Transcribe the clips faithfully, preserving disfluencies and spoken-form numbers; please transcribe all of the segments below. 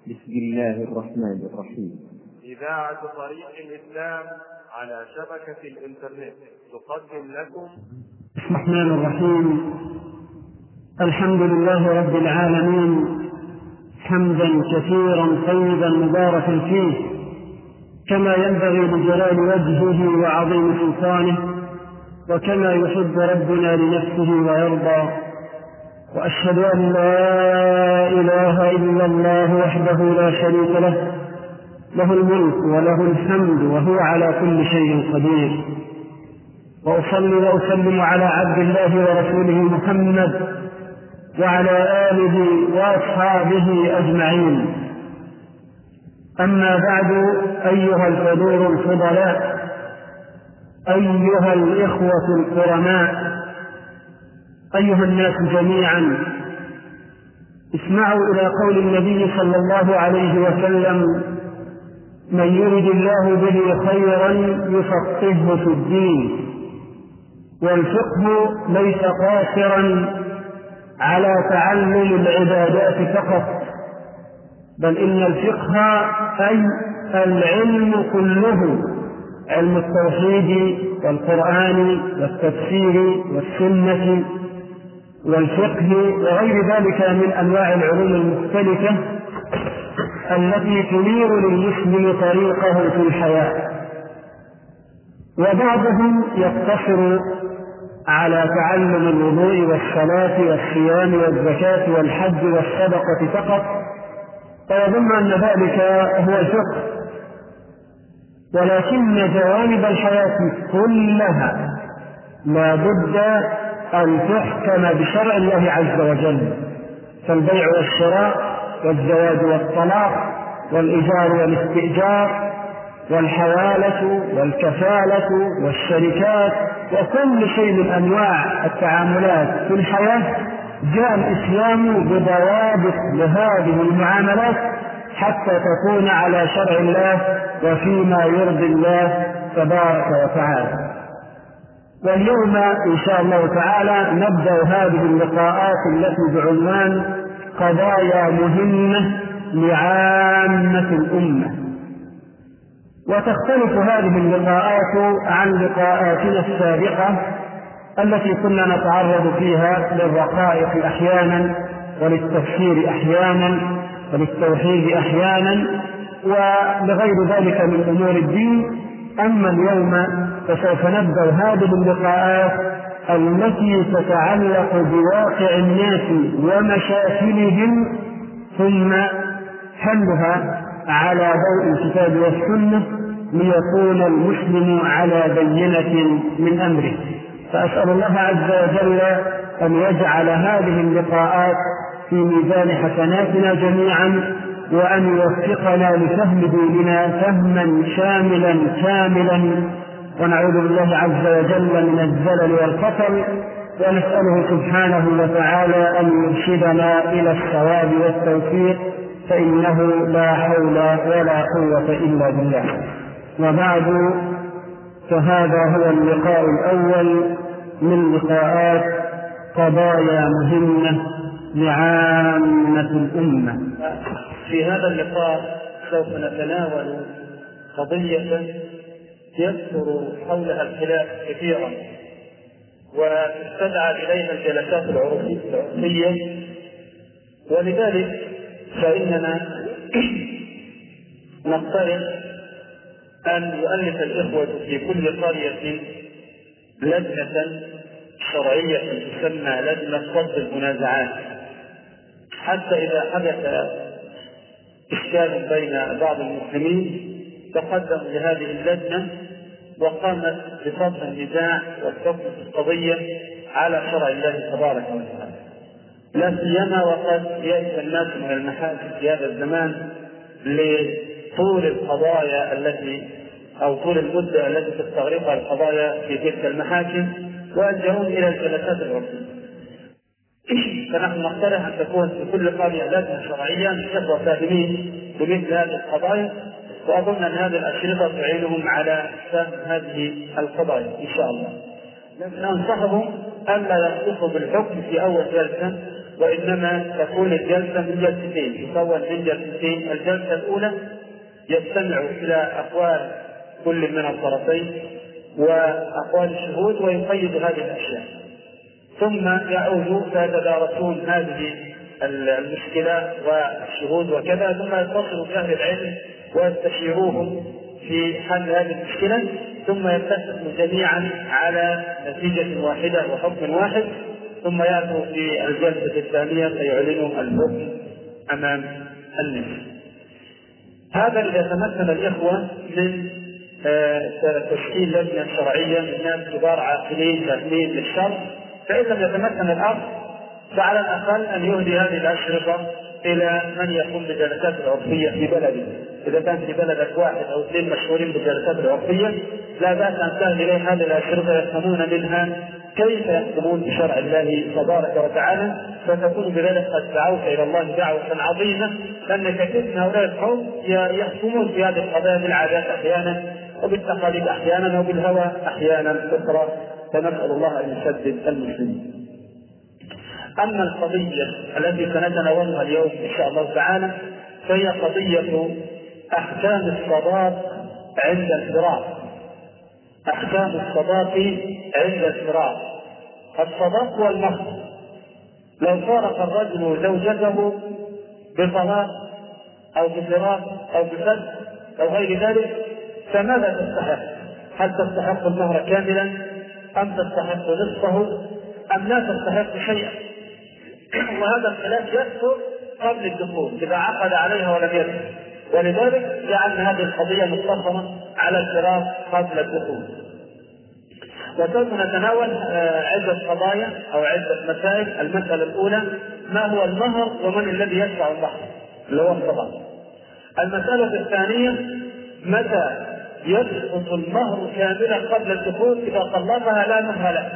بسم الله الرحمن الرحيم. إذاعة طريق الإسلام على شبكة الإنترنت تقدم لكم. بسم الله الرحمن الرحيم. الحمد لله رب العالمين، حمدا كثيرا طيبا مباركا فيه كما ينبغي لجلال وجهه وعظيم سلطانه، وكما يحب ربنا لنفسه ويرضى. وأشهد أن لا إله إلا الله وحده لا شريك له، له الملك وله الحمد وهو على كل شيء قدير. وأصلي وأسلم على عبد الله ورسوله محمد وعلى آله وأصحابه أجمعين. أما بعد، أيها الحضور الفضلاء، أيها الإخوة الكرماء، أيها الناس جميعا، اسمعوا إلى قول النبي صلى الله عليه وسلم: من يرد الله به خيرا يفقهه في الدين. والفقه ليس قاصرا على تعلم العبادات فقط، بل إن الفقه أي العلم كله، علم التوحيد والقرآن والتفسير والسنة والفقه وغير ذلك من أنواع العلوم المختلفة التي تنير للمسلم طريقه في الحياة. وبعضهم يقتصر على تعلم الوضوء والصلاة والصيام والزكاة والحج والصدقة فقط، ويظن أن ذلك هو الفقه، ولكن جوانب الحياة كلها لا بد أن تحكم بشرع الله عز وجل، كالبيع والشراء والزواج والطلاق والإيجار والاستئجار والحوالة والكفالة والشركات وكل شيء من أنواع التعاملات في الحياة. جاء الإسلام بضوابط لهذه المعاملات حتى تكون على شرع الله وفيما يرضي الله تبارك وتعالى. واليوم إن شاء الله تعالى نبدأ هذه اللقاءات التي بعنوان قضايا مهمة لعامة الأمة. وتختلف هذه اللقاءات عن لقاءاتنا السابقة التي كنا نتعرض فيها للرقائق أحيانا وللتفسير أحيانا وللتوحيد أحيانا ولغير ذلك من أمور الدين. أما اليوم فسوف نبدأ هذه اللقاءات التي تتعلق بواقع الناس ومشاكلهم ثم حلها على ضوء الكتاب والسنة ليكون المسلم على بينة من أمره. فأسأل الله عز وجل أن يجعل هذه اللقاءات في ميزان حسناتنا جميعا، وأن يوفقنا لفهم ديننا فهما شاملا كاملا، ونعوذ بالله عز وجل من الزلل والخطل، ونسأله سبحانه وتعالى أن يرشدنا إلى الصواب والتوفيق، فإنه لا حول ولا قوة إلا بالله. وبعد، فهذا هو اللقاء الأول من لقاءات قضايا مهمة لعامة الأمة. في هذا اللقاء سوف نتناول قضية يكثر حولها الخلاف كثيرا وتستدعى إليها الجلسات العرفية، ولذلك فإننا نقترح أن يؤلف الإخوة في كل قرية لجنة شرعية تسمى لجنة فض المنازعات، حتى إذا حدث إشكال بين بعض المسلمين تقدم لهذه اللجنة وقامت بفض النزاع والحكم في القضية على شرع الله تبارك وتعالى، لا سيما وقد يأتي الناس من المحاكم في هذا الزمان لطول القضايا التي أو طول المدة التي تستغرقها القضايا في تلك المحاكم، ويلجؤون إلى الجلسات العرفية. فنحن نقترح أن تكون في كل قرية لجنة شرعية للإخوة فاهمين بمثل هذه القضايا، وأظن أن هذه الأشرطة تعينهم على فهم هذه القضايا إن شاء الله. لكن أنصحهم ألا يختصوا بالحكم في أول جلسة، وإنما تكون الجلسة من جلستين، تكون من جلستين. الجلسة الأولى يستمع إلى أقوال كل من الطرفين وأقوال الشهود ويقيد هذه الأشياء، ثم يعود فيتدارسون هذه المشكلة والشهود وكذا، ثم يتصلوا بأهل العلم ويستشيروهم في حل هذه المشكلة، ثم يتفقوا جميعا على نتيجة واحدة وحكم واحد، ثم يأتوا في الجلسة الثانية فيعلنوا الحكم أمام الناس. هذا إذا تمكن الإخوة من تشكيل لجنة شرعية من ناس كبار عاقلين فاهمين للشرع. فإن لم يتمكن الأمر فعلى الأقل أن يهدي هذه الأشرطة إلى من يقوم بالجلسات العرفية في بلده. إذا كان في بلدك واحد أو اثنين مشهورين بالجلسات العرفية لا بأس أن تهدي إليه هذه الأشرطة يفهمون منها كيف يحكمون بشرع الله تبارك وتعالى، فتكون بذلك قد دعوت إلى الله دعوة عظيمة، لأن كثير من هؤلاء القوم يحكمون في هذه القضايا بالعادات أحيانا وبالتقاليد أحيانا وبالهوى أحيانا أخرى، فنسأل الله أن يسدد المسلمين. أما القضية التي سنتناولها اليوم إن شاء الله تعالى فهي قضية أحكام الصداق عند الفراق. أحكام الصداق عند الفراق. الصداق هو المهر. لو فارق الرجل زوجته بطلاق أو بفراق أو بفسخ أو غير ذلك فماذا تستحق؟ هل تستحق المهر كاملا أم تستحق نصفه أم لا تستحق شيئا؟ وهذا الخلاف يكثر قبل الدخول إذا عقد عليها ولم يدخل، ولذلك جعلنا هذه القضية مقتصرة على الفراق قبل الدخول. وسوف نتناول عدة قضايا أو عدة مسائل. المسألة الأولى ما هو المهر ومن الذي يدفع المهر اللي هو الصداق. المسألة الثانية متى يسقط المهر كاملا قبل الدخول إذا طلقها لا مهر له.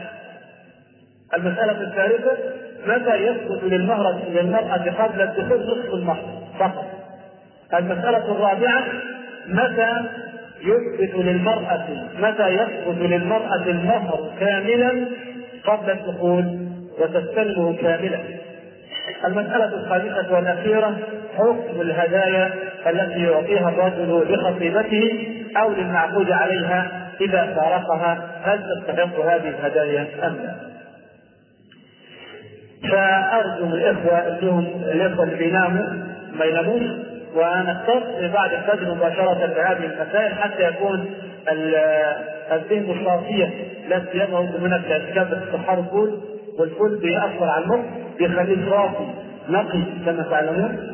المسألة الثالثة متى يسقط للمهر للمرأة قبل الدخول نصف المهر فقط. المسألة الرابعة متى يثبت للمرأة متى يسقط للمرأة المهر كاملا قبل الدخول وتستلمه كاملا. المسألة الخامسة والأخيرة حكم الهدايا التي يعطيها الرجل لخطيبته أو للمعقود عليها إذا فارقها، هل تستحق هذه الهدايا أم لا؟ فأرجو من الإخوة أنهم الإخوة اللي بيناموا ما يناموش، ونختص بعد الفجر مباشرة بهذه المسائل حتى يكون الذهن صافيا، لا سيما من الاعتكاف الصحار الفول، والفول بيأثر على المخ بيخليه صافي نقي كما تعلمون.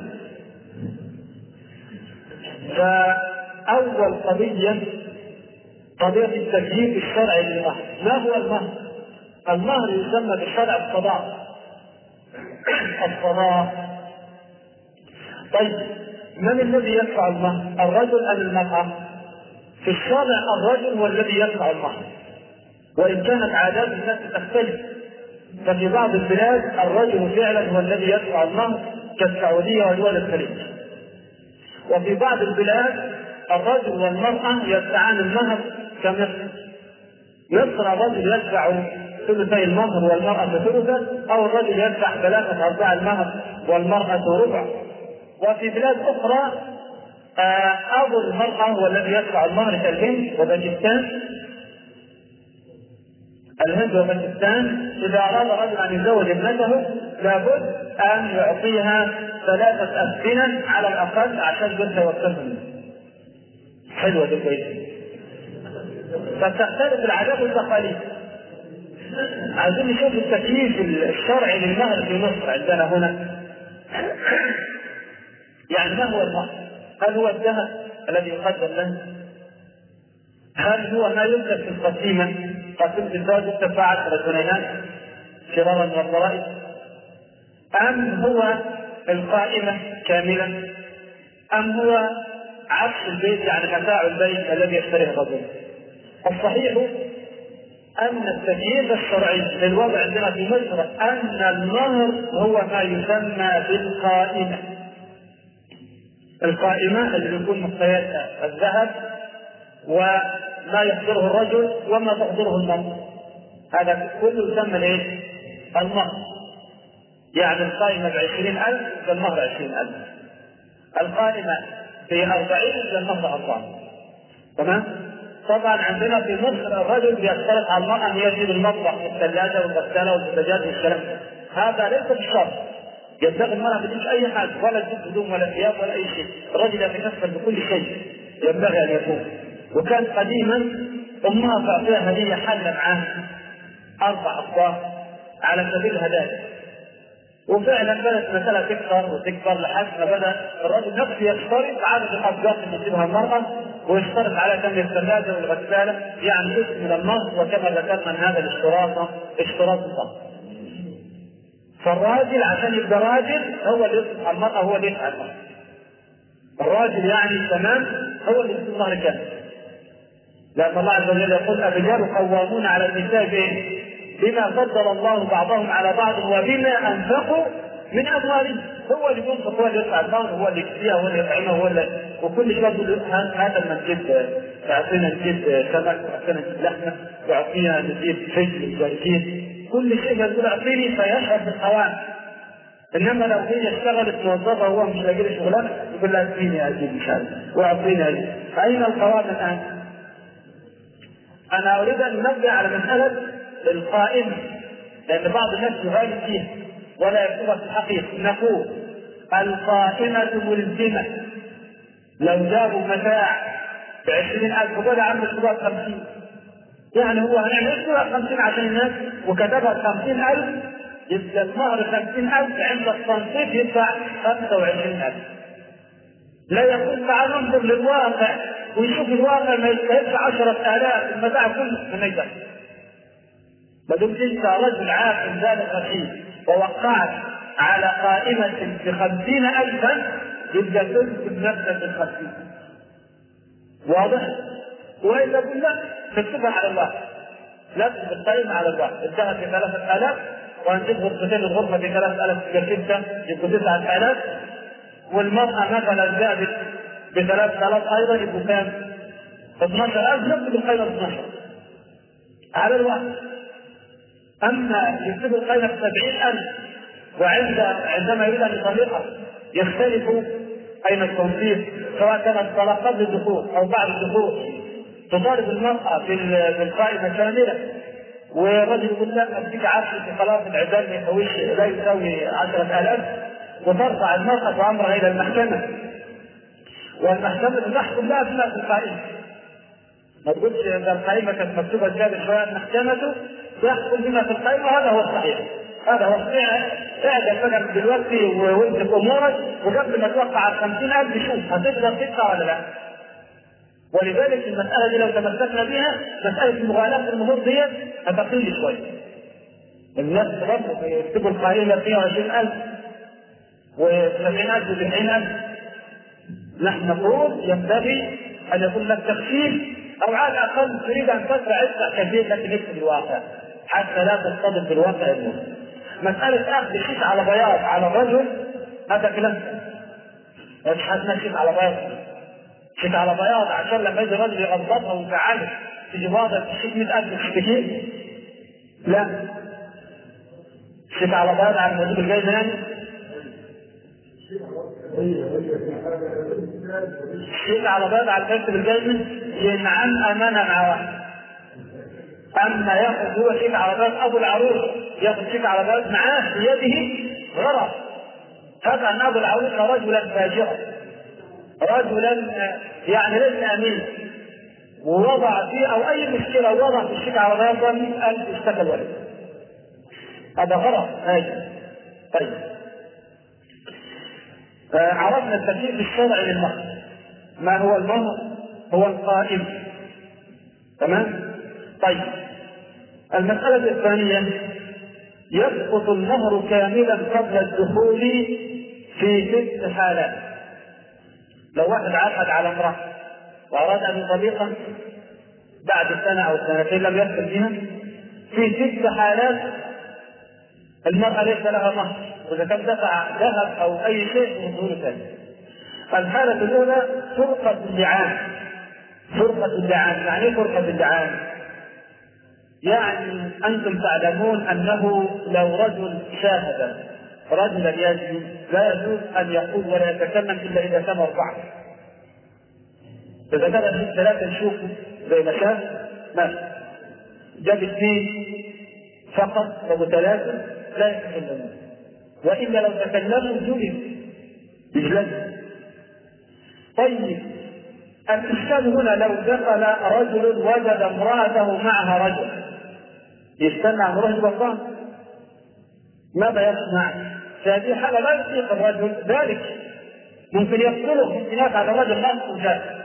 فأول قضية قضية التكليف الشرعي للمهر. ما هو المهر؟ المهر يسمى بالشرع الصداق. الصداق. طيب من الذي يدفع المهر؟ الرجل أم المرأة؟ في الشرع الرجل هو الذي يدفع المهر، وإن كانت عادات الناس تختلف، ففي بعض البلاد الرجل فعلا هو الذي يدفع المهر كالسعودية ودول الخليج، وفي بعض البلاد الرجل والمرأة يدفعان المهر كمصر. مصر الرجل يدفع ثلثي المهر والمرأة ثلثا، أو الرجل يدفع ثلاثة أرباع المهر والمرأة ربع. وفي بلاد أخرى أبو المرأة هو الذي يدفع المهر كالهند وباكستان. الهند وباكستان إذا أراد رجل أن يزوج ابنته لابد أن يعطيها ثلاثة أسفنة على الأقل عشان بنتها والسفن. حلوة دي كويسة. فتختلف العادات والتقاليد. عايزين نشوف التكليف الشرعي للمهر في مصر عندنا هنا. يعني ما هو المهر؟ هل هو الذهب الذي يقدم له؟ هل هو ما يملك في القسيمة؟ قسيمة الزواج ارتفعت رجليان فرارا من الضرائب، أم هو القائمة كاملة، أم هو عفش البيت يعني متاع البيت الذي يشتريه الرجل؟ الصحيح أن التكليف الشرعي للوضع عندنا في مصر أن المهر هو ما يسمى بالقائمة. القائمة اللي بيكون مقتياتها الذهب وما يحضره الرجل وما تحضره المرأة، هذا كله يسمى الايه؟ المهر. يعني القائمة بعشرين ألف والمهر عشرين ألف، القائمة بأربعين والمهر أربعين. تمام؟ طبعا عندنا في مصر الرجل بيشترط على المرأة أن يجيب المطبخ والثلاجة والغسالة والبوتاجاز والكلام، هذا ليس بشرط. ينبغي المرأة ما تجيبش أي حاجة، ولا تجيب هدوم ولا ثياب ولا أي شيء، الرجل يتكفل بكل شيء ينبغي أن يكون. وكان قديما أمها تعطيها هدية حلة معاه أربع أطباق على سبيل الهدايا، وفعلا بدأت المسألة تكثر وتكبر لحد ما بدأ الرجل نفسه يشترط عدد الأطباق اللي تجيبها المرأة، ويشترط على كم الثلاجة والغسالة، يعني جزء من النص. وكما ذكرنا أن هذا الاشتراط اشتراط الضغط. فالراجل عشان يبقى راجل هو اللي يصرف على المرأة، هو اللي يفعل المرأة. الراجل يعني تمام هو اللي يصرف ظهر كامل. لأن الله عز وجل يقول الرجال قوامون على النساء بما فضل الله بعضهم على بعض وبما أنفقوا من أموالهم. هو اللي ينفق، هو اللي يدفع المال، هو اللي يكفيها، هو اللي يطعمها، هو اللي وكل شيء يقول هذا ما نجيب تعطينا نجيب سمك وعطينا نجيب لحمة وعطينا نجيب فجل وزيتين، كل شيء يقول أعطيني فيشعر بالقوام. إنما لو هي اشتغلت موظفة وهو مش لاقي له شغلانة يقول لها أعطيني أجيب إن شاء الله وأعطيني أجيب. فأين القوام الآن؟ أنا أريد أن ننبه على مسألة القائمة، لأن بعض الناس يغالب فيها ولا يكتبها في الحقيقة. نقول القائمة ملزمة. لو جابوا متاع بعشرين ألف وقال عم الشباب خمسين، يعني هو هنعمل خمسين عشان الناس وكتبها خمسين ألف، يبقى المهر خمسين ألف، عند التنصيب يدفع خمسة وعشرين ألف. لا يقول تعال ننظر للواقع ويشوف الواقع ما يستاهلش عشرة آلاف، المتاع كله من يدفع. ما دمت انت رجل عاقل بالغ رشيد ووقعت على قائمة بخمسين ألفا، يبقى تنسب نفسك بالخمسين. واضح؟ وإذا قلنا تكتبها على الواقع، نكتب القائمة على الواقع، انتهت بثلاثة آلاف وهنجيب غرفتين، الغرفة بثلاثة آلاف تكلفة يبقوا تسعة آلاف، والمرأة مثلا جابت بثلاثة آلاف أيضا يبقوا كام؟ اثناشر ألف، نكتب القائمة اثناشر على الواقع. أما يكتبوا القائمة بسبعين ألف وعند عندما يريد أن يطلقها يختلف أين التنصيب، سواء كانت طلاق قبل الدخول أو بعد الدخول، تطالب المرأة بالقائمة كاملة، والرجل يقول لا أديك عشرة خلاص العدال ما يسويش لا يساوي عشرة آلاف، وترفع المرأة أمرها إلى المحكمة، والمحكمة تحكم لها بما في القائمة. ما تقولش إذا القائمة كانت مكتوبة زيادة شوية المحكمة تحكم بما في القائمة، هذا هو الصحيح. هذا هو الصحيح. اعجل بقى دلوقتي وامسك امورك، وقبل ما توقع على خمسين ألف شوف هتقدر تدفع ولا لا. ولذلك المسألة دي لو تمسكنا بها، مسألة المغالاة في الأمور دي هتقل شوية. الناس برضه يكتبوا القائمة مئة وعشرين ألف وسبعين ألف وتسعين ألف. نحن نقول ينبغي أن يكون لك تخفيف، أو على الأقل تريد أن تدفع ادفع كثير لكن اكتب الواقع حتى لا تصطدم بالواقع الموت. مسألة أخذ شيك على بياض على الرجل هذا كلام مش حد شيك على بياض، شيك على بياض عشان لما يجي الرجل يغضبها ويزعلها تيجي واضح تشيك مئة ألف تشتكيه؟ لا، شيك على بياض على الموجود الجاي يعني شيك على بياض على المكتب الجاي ينعم أمانة مع واحد. أما يأخذ هو شيك على بياض أبو العروس يأخذ شيك على بياض معاه في يده غرض، هذا أن أبو العروس رجلا فاجرا، رجلا يعني ليس أمين، ووضع فيه أو أي مشكلة وضع في الشيك على بياض مئة ألف اشتكى الولد، هذا غرض هذا. طيب آه عرفنا التكليف الشرعي للمهر. ما هو المهر؟ هو القائم. تمام؟ طيب المسألة الثانية، يسقط المهر كاملا قبل الدخول في ست حالات. لو واحد عقد على امرأة وأراد أن يطلقها بعد سنة أو سنتين لم يدخل بها، في ست حالات المرأة ليس لها مهر، وإذا كان دفع ذهب أو أي شيء من دون ثاني. الحالة الأولى فرقة اللعان. فرقة اللعان يعني ايه فرقة اللعان؟ يعني أنتم تعلمون أنه لو رجل شاهد رجلا يزني لا يجوز أن يقول ولا يتكلم إلا إذا كان أربعة. إذا كان في ثلاثة نشوفه زي ما شاف ماشي، جاب اثنين فقط أو ثلاثة لا يتكلمون، وإلا لو تكلموا جلد يجلد. طيب الإشكال هنا لو دخل رجل وجد امرأته معها رجل يستنى عن رجل الله ماذا يصنع؟ فهذه حالة لا يطيق الرجل ذلك، ممكن يقتله في انتهاك على الرجل نفسه جاء،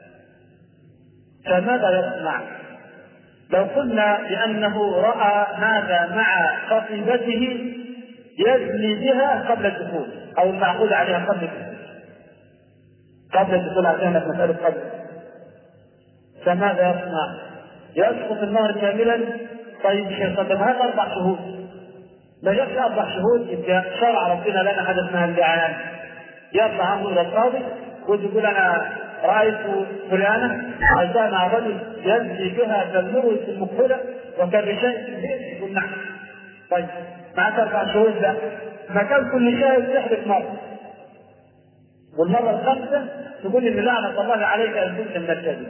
فماذا يصنع؟ لو قلنا بأنه رأى هذا مع خطيبته يزني بها قبل الدخول أو المعقول عليها قبل الدخول قبل الدخول عشان مسألة قبل، فماذا يصنع؟ يسقط المهر كاملا. طيب شيخ قدم هذا أربع شهود، لا يكفي أربع شهود يبقى شرع ربنا لنا حدث اسمها اللعان، يرفع عنه إلى القاضي ويقول أنا رأيت فلانة عزاء مع رجل يزني بها كالمروج في المقبلة وكالرشاء في البيت، يقول نعم. طيب معك أربع شهود لا، مكان كل شيء تحدث مرة، والمرة الخامسة تقول إن لعنة الله عليك أن كنت من الكذب،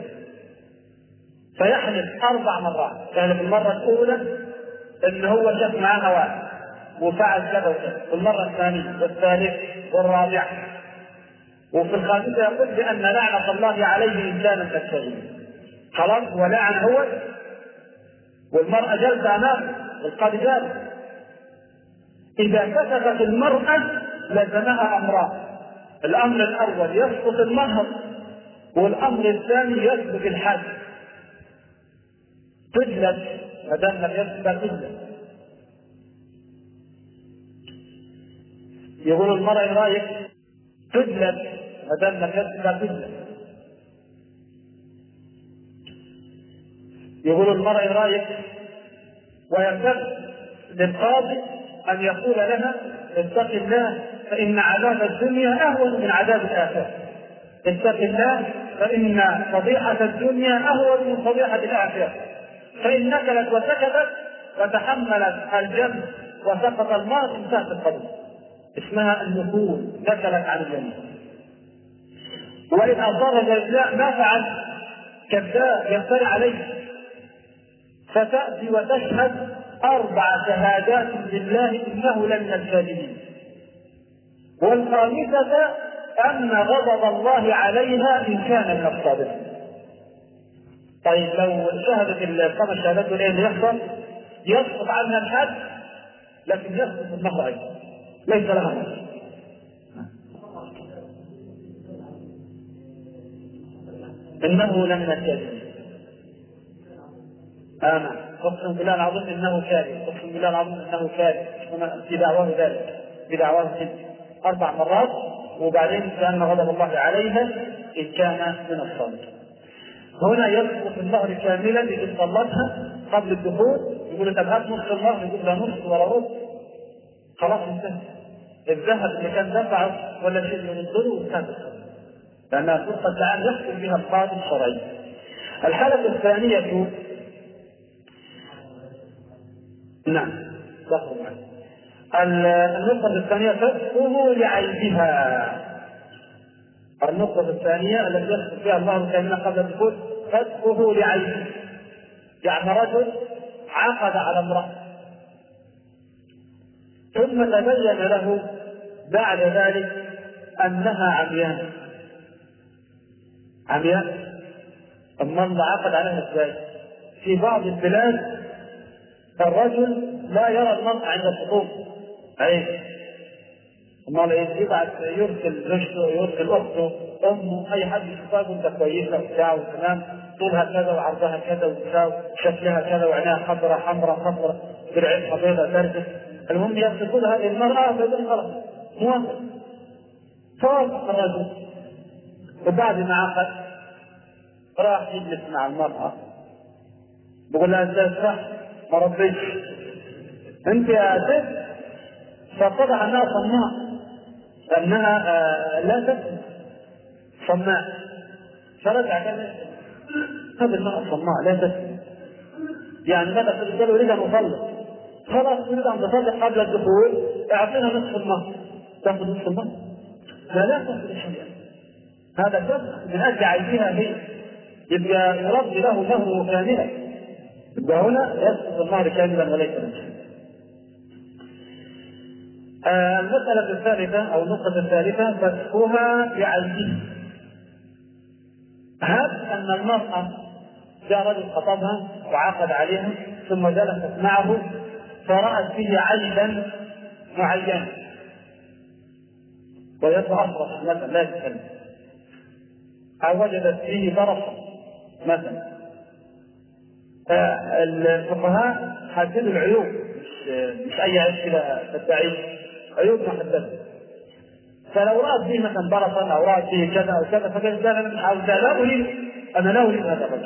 فيحلف أربع مرات. يعني في المرة الأولى إن هو شاف معها واحد وفعل كذا وكذا، والمرة الثانية والثالثة والرابعة، وفي الخامسة يقول بأن لعنة الله عليه إن كان كذب. خلاص ولعن هو، والمرأة جلسة أمامه والقاضي جالس. إذا كتبت المرأة لزمها أمران، الأمر الأول يسقط المهر، والأمر الثاني يسقط الحد، تجلد ما دام لم يسقط تجلد. يقول المرأة إيه رأيك؟ تجلد ما دام لم يسقط تجلد. يقول المرأة إيه رأيك؟ وينبغي للقاضي أن يقول لها اتق الله فإن عذاب الدنيا أهون من عذاب الآخرة، اتق الله فإن فضيحة الدنيا أهون من فضيحة الآخرة، فإن نكلت وسكتت وتحملت الجنب وسقط الماء انتهت القضية، اسمها النكول، نكلت عن الجنب. وإن أصر الرجاء ما فعل كذاب يفتري عليه، فتأتي وتشهد أربع شهادات لله إنه لمن الكاذبين، والخامسة أن غضب الله عليها إن كان من الصادقين. طيب لو شهدت الخمس شهادات ايه اللي يحصل؟ يسقط عنها الحد، لكن يسقط المهر أيضا، ليس لها مهر. إنه لمن الكاذبين. آمين. قسم بالله العظيم إنه كاذب، قسم بالله العظيم إنه كاذب، في دعواه ذلك، في دعواه أربع مرات، وبعدين كان غضب الله عليها إن كان من الصادقين. هنا يسقط المهر كاملا إذا طلقها قبل الدخول، يقول طب هات نص المهر، يقول لا نص ولا ربع، خلاص انتهى. الذهب اللي كان دفعه ولا شيء من الظلم وانتهى، لأنها فرصة تعالى يحكم بها القاضي الشرعي. الحالة الثانية نعم تخرج النقطة الثانية فتحه لعيبها. النقطة الثانية التي يخطب فيها الله كاملا قبل الدخول فتحه لعيبه، يعني رجل عقد على امرأة ثم تبين له بعد ذلك أنها عمياء. عمياء أما عقد عليها ازاي؟ في بعض البلاد الرجل لا يرى المرأة عند الخطوبة عيب، أما يبعث يرسل زوجته يرسل أخته أمه أي حد يشوفها يقول ده كويسة وبتاع وتمام، طولها كذا وعرضها كذا وبتاع شكلها كذا وعينها خضراء حمراء خضراء برعتها بيضاء باردة، المهم يصفون هذه المرأة فيقول خلاص موافق، فوافق الرجل. وبعد ما عقد راح يجلس مع المرأة بقول لها ازاي صح ما ربيش انت يا ست، فاتضح انها صماء، انها آه لا تسمع صماء، فرجع قال هذه المرأة صماء لا تسمع، يعني ماذا تقول؟ يريد ان يطلق، خلاص يريد ان يطلق قبل الدخول اعطينا نصف المهر، تاخذ نصف المهر؟ لا لا تاخذ شيئا، هذا كف من اجل عيبها هي، يبقى يرد له مهره كاملا، يبقى هنا يسقط المهر كاملا وليس نصفا. آه المسألة الثالثة أو النقطة الثالثة فسخها بعينه. هذا أن المرأة جاء رجل خطبها وعاقد عليها ثم جلست معه فرأت فيه عيبا معينا ويتأصرف مثلا لا يتكلم، أو وجدت فيه برصا مثلا. فالفقهاء حددوا العيوب، مش, مش أي عيب كده تدعي، عيوب محددة. فلو رأت فيه مثلا برصا أو رأت فيه كذا أو كذا فقالت أنا مش عاوز، لا أريد، أنا لا أريد هذا الرجل،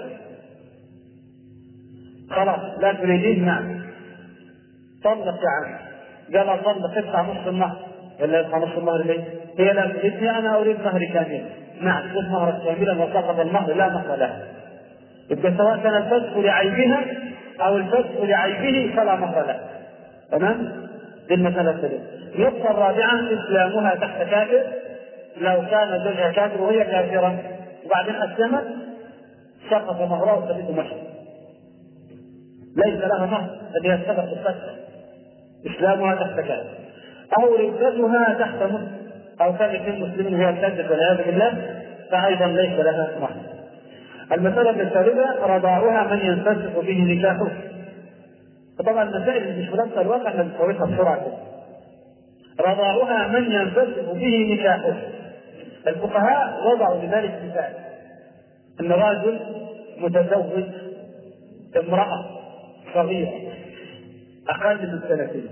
خلاص لا تريدين، نعم طلق يا عم. قال طلق ادفع نصف المهر، ولا يدفع نصف المهر ليه؟ هي لا تريدني، أنا أريد مهري كاملا، نعم خذ مهرك كاملا وسقط المهر لا مهر له. يبقى سواء كان الفسخ لعيبها أو الفسخ لعيبه فلا مهر له. تمام؟ دي المسألة الثالثة. النقطة الرابعة إسلامها تحت كافر، لو كان زوجها كافر وهي كافرة وبعدين أسلمت سقط مهرها وسقط مهرها، ليس لها مهر الذي يستبق الفسخ. إسلامها تحت كافر أو ردتها تحت مسلم، أو كان اثنين مسلمين وهي ارتدت والعياذ بالله فأيضا ليس لها مهر. المسألة الثالثة رضاعها من ينفسخ به نكاحه. طبعا المسائل اللي مش مناسبة الواقع احنا بنسويها بسرعة كده. رضاعها من ينفسخ به نكاحه. الفقهاء وضعوا لذلك مثال، ان رجل متزوج امرأة صغيرة اقل من سنتين،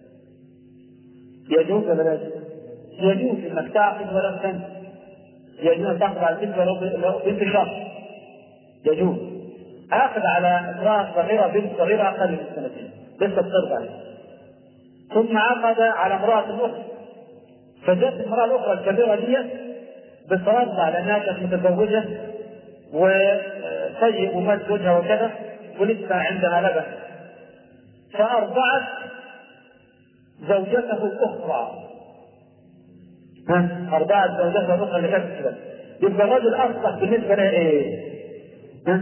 يجوز ولا لا يجوز؟ يجوز انك تعقد ولو سنة، يجوز ان تعقد على البنت ولو بنت شهر، يجوز. اخذ على امرأة صغيرة بنت صغيرة اقل من سنتين لسه بترضع، ثم عقد على امرأة اخرى، فجاءت المرأة الاخرى الكبيرة دي بترضع لانها كانت متزوجة وطيب ومات زوجها وكذا ولسه عندها لبن، فارضعت زوجته الاخرى، ها ارضعت زوجته الاخرى اللي كانت كده، يبقى الرجل اصبح بالنسبة لها ايه؟ ها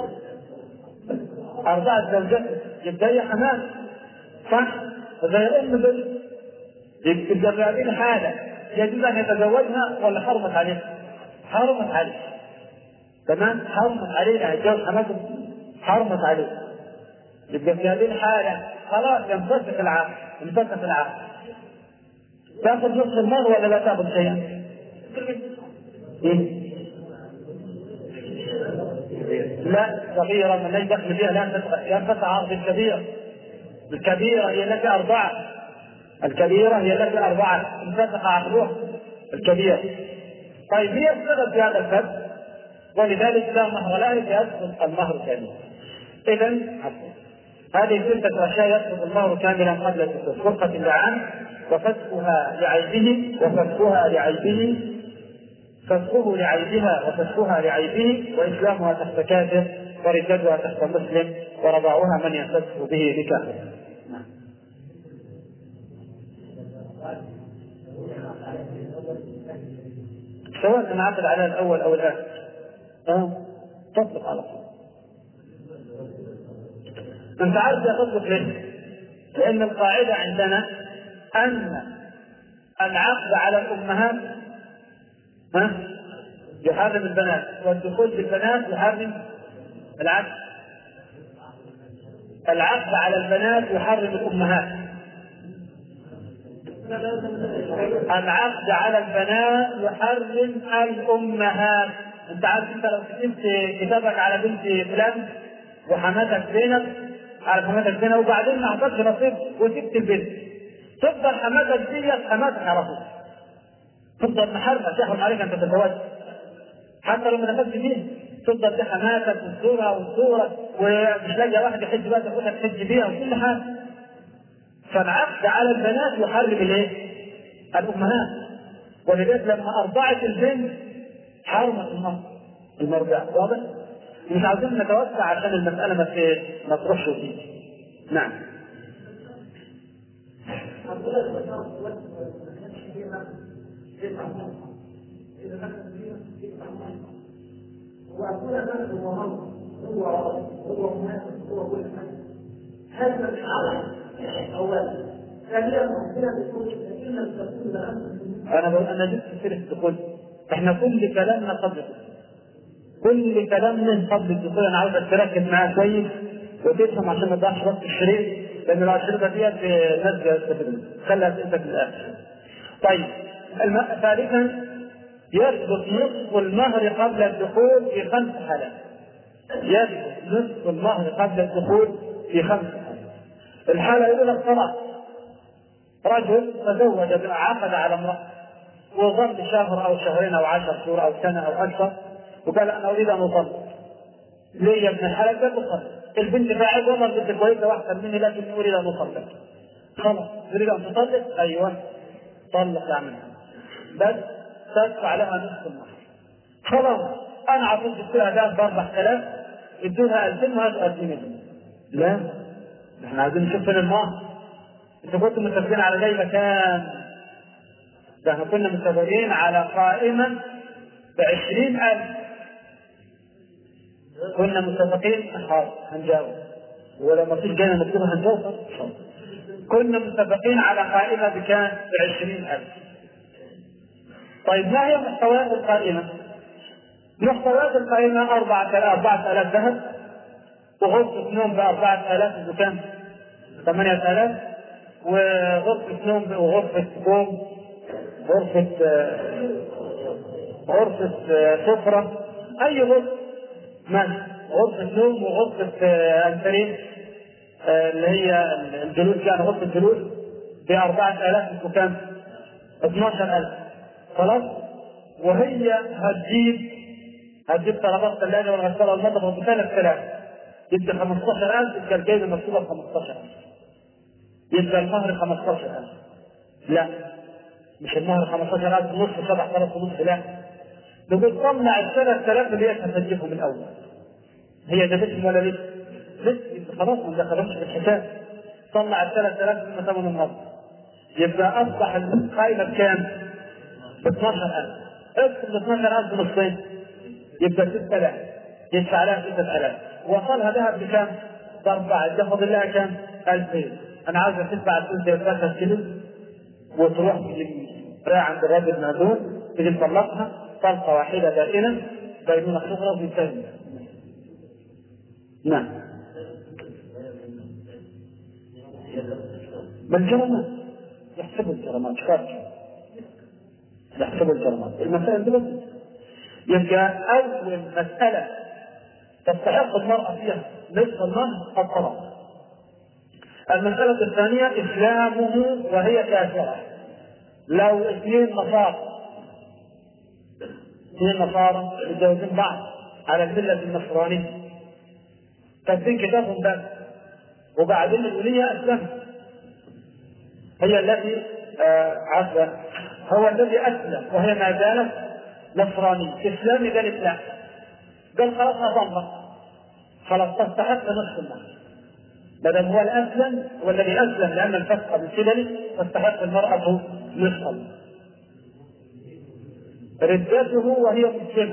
أرضعت زوجته، يبقى هي حمام صح؟ زي أم بنت، يبقى في هذه الحالة يجوز أن يتزوجها ولا حرمت عليه؟ حرمت عليه. تمام؟ حرمت عليه أن يتجوز حماته، حرمت عليه. يبقى في هذه الحالة خلاص ينفسخ العقد، ينفسخ العقد. تأخذ نصف المهر ولا لا تأخذ شيئا؟ إيه؟ لا صغيرة من لا دخل بها، لا ينقطع عقد الكبيرة. الكبيرة هي التي أرضعت، الكبيرة هي التي أرضعت انفسخ عقدها الكبيرة. طيب هي السبب في هذا الفسخ ولذلك لا مهر لها فيسقط المهر كاملا. إذا هذه ستة أشياء يسقط المهر كاملا قبل الفسخ: فرقة اللعان وفسخها لعيبه وفسخها لعيبه فسخه لعيبها وفسخها لعيبه وإسلامها تحت كافر وردتها تحت مسلم ورضاعها من ينفسخ به نكاحه. سواء كان عقد على الأول أو الآخر أه؟ تطلق على طول. أنت عارف يا تطلق ليه؟ لأن القاعدة عندنا أن العقد على الأمهات ها يحرم البنات، والدخول بالبنات يحرم العقد. العقد على البنات يحرم الأمهات، العقد على البنات يحرم الأمهات. أنت عارف أنت لو كتبت كتابك على بنت فلان وحماتك زينب، على حماتك زينب وبعدين ما حصلش نصيب وسبت البنت، تفضل حماتك دي حماتك على طول، تفضل محرمة تحرم عليك أن تتزوج حتى لو ما دخلت فيه، تفضل دي حماتك وتزورها وتزورك ومش لاقي واحد يحج بها تاخدها تحج بيها وكل حاجة. فالعقد على البنات يحرم الايه؟ الأمهات. ولذلك لما أرضعت البنت حرمت المرض المرضع. واضح؟ مش عاوزين نتوسع عشان المسألة ما ما تروحش فيه. نعم. وأقول أنا المهندس هو هو مهندس هو كل حاجة. هذا الحالة أولا. ثانيا ممكن تكون إن تكون أنا بقول أنا جبت سيرة الدخول. إحنا كل كلامنا قبل كل كلامنا قبل الدخول. أنا عاوزك تركز معاه كويس وتفهم عشان ما تضيعش وقت الشريط، لأن الأشرطة ديت نازلة تستفيد. خليها تنسى في الآخر. طيب الم... ثالثا يثبت نصف المهر قبل الدخول في خمس حالات. يثبت نصف المهر قبل الدخول في خمس حالات. الحالة الأولى الطلاق. رجل تزوج عقد على امرأة وظل شهر أو شهرين أو عشر شهور أو سنة أو أكثر وقال أنا أريد أن أطلق. ليه يا ابن الحلال؟ قال أطلق. البنت فاعل والله البنت كويسة وأحسن مني لكن أريد أن أطلق. خلاص تريد أن تطلق؟ أيوه طلق يا عمي بس تدفع لها نصف المهر. خلاص انا اعطيت السلعه ده ب أربعة آلاف ادوها ألفين وهذا ألفين. لا احنا عايزين نشوف فين المهر. انتوا كنتوا متفقين على جايبه كام؟ ده احنا كنا متفقين على قائمه ب عشرين ألف. كنا متفقين حاضر هنجاوب ولو ما فيش جايه مكتوبه هنجاوب. كنا متفقين على قائمه بكام؟ ب عشرين ألف. طيب ما هي محتويات القائمة؟ محتويات القائمة أربعة آلاف ذهب وغرفة نوم بأربعة آلاف بكام؟ ثمانية آلاف وغرفة نوم وغرفة كوم غرفة غرفة سفرة أي غرفة ماشي غرفة نوم وغرفة أنترين اللي هي الجلوس يعني غرفة جلوس بأربعة آلاف بكام؟ اثناشر ألف. خلاص وهي هتجيب هتجيب طلبات ثلاجه والغساله والمطبخ ب ثلاث آلاف يبقى خمستاشر ألف. يبقى الجايزه مكتوبه ب خمستاشر ألف. يبقى المهر خمستاشر ألف. لا مش المهر خمستاشر ألف ونص سبعة آلاف ونص. لا نقول طلع ال ثلاث آلاف اللي هي هتجيبهم من الاول. هي جابتهم ولا لسه؟ لسه خلاص ما دخلهمش في الحساب. طلع ال ثلاث آلاف من ثمن المهر. يبقى اصبح القائمه بكام؟ ب اثناشر ألف. اكتب اثناشر ألف نصين يبقى ستة آلاف. يدفع لها ستة آلاف. وصلها ذهب بكام؟ بأربعة. ياخذ لها كام؟ ألفين. أنا عاوزك تدفع الفلوس دي ثلاثة كيلو وتروح تجيب عند الراجل مهدون تجي تطلقها طلقة واحدة دائما بينونة صغرى وبالتالي. نعم. بالجرمات يحسبوا الجرمات شكرا. يحسبوا الجرمات. المسائل دي بس. يبقى أول مسألة تستحق المرأة فيها نصف المهر الطلاق. المسألة الثانية إسلامه وهي كافرة. لو اثنين نصارى اثنين نصارى متجوزين بعض على الملة النصرانية كاتبين كتابهم بس وبعدين الولية أسلمت هي التي آه عفوا هو الذي أسلم وهي ما زالت نصراني. إسلامي قالت لا. قال خلاص أطلق. خلاص تستحق نصف المهر. بدل هو الأسلم والذي أسلم لأن الفسق بالسبل تستحق المرأة نصف المهر. ردته وهي مسلمة.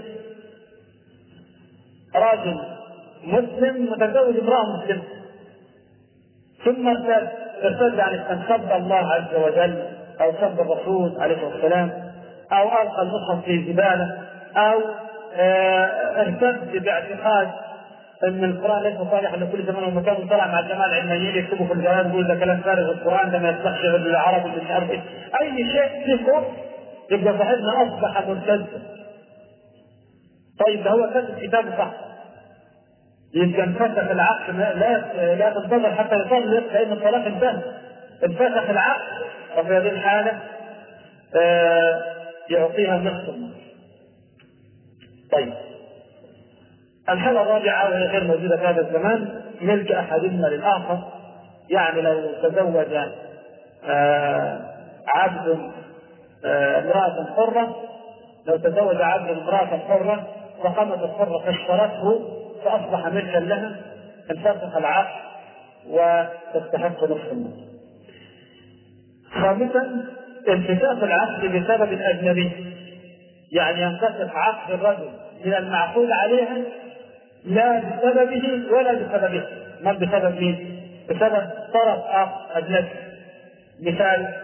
راجل مسلم متزوج امرأة مسلمة ثم ارتد ارتد عن الإسلام سب الله عز وجل أو سب الرسول عليه الصلاة والسلام أو ألقى المصحف في الزبالة أو ارتد باعتقاد أن القرآن ليس صالحا لكل زمان ومكان وطلع مع الجماعة العلمانيين يكتبوا في الجواب يقول ده كلام فارغ القرآن ده ما يصلحش غير للعرب اللي مش عارف ايه. أي شيء فيه كفر يبقى صاحبنا أصبح مرتدا. طيب ده هو كاتب كتابه صح. يبقى انفسخ العقد لا لا تنتظر حتى يطلق لأن الطلاق انتهى. انفسخ العقد وفي هذه الحالة آه يعطيها نصف المهر. طيب الحالة الرابعة وهي غير موجودة في هذا الزمان ملك أحدهما للآخر. يعني لو تزوج آه عبد آه امرأة حرة لو تزوج عبد امرأة حرة وقامت الحرة فاشترته فأصبح ملكا لها انفسخ العقد وتستحق نصف المهر. خامسا انكشاف العقد بسبب الأجنبي، يعني ينكشف عقد الرجل من المعقود عليها لا بسببه ولا بسببه، ما بسبب مين؟ بسبب طرف آخر أجنبي. مثال: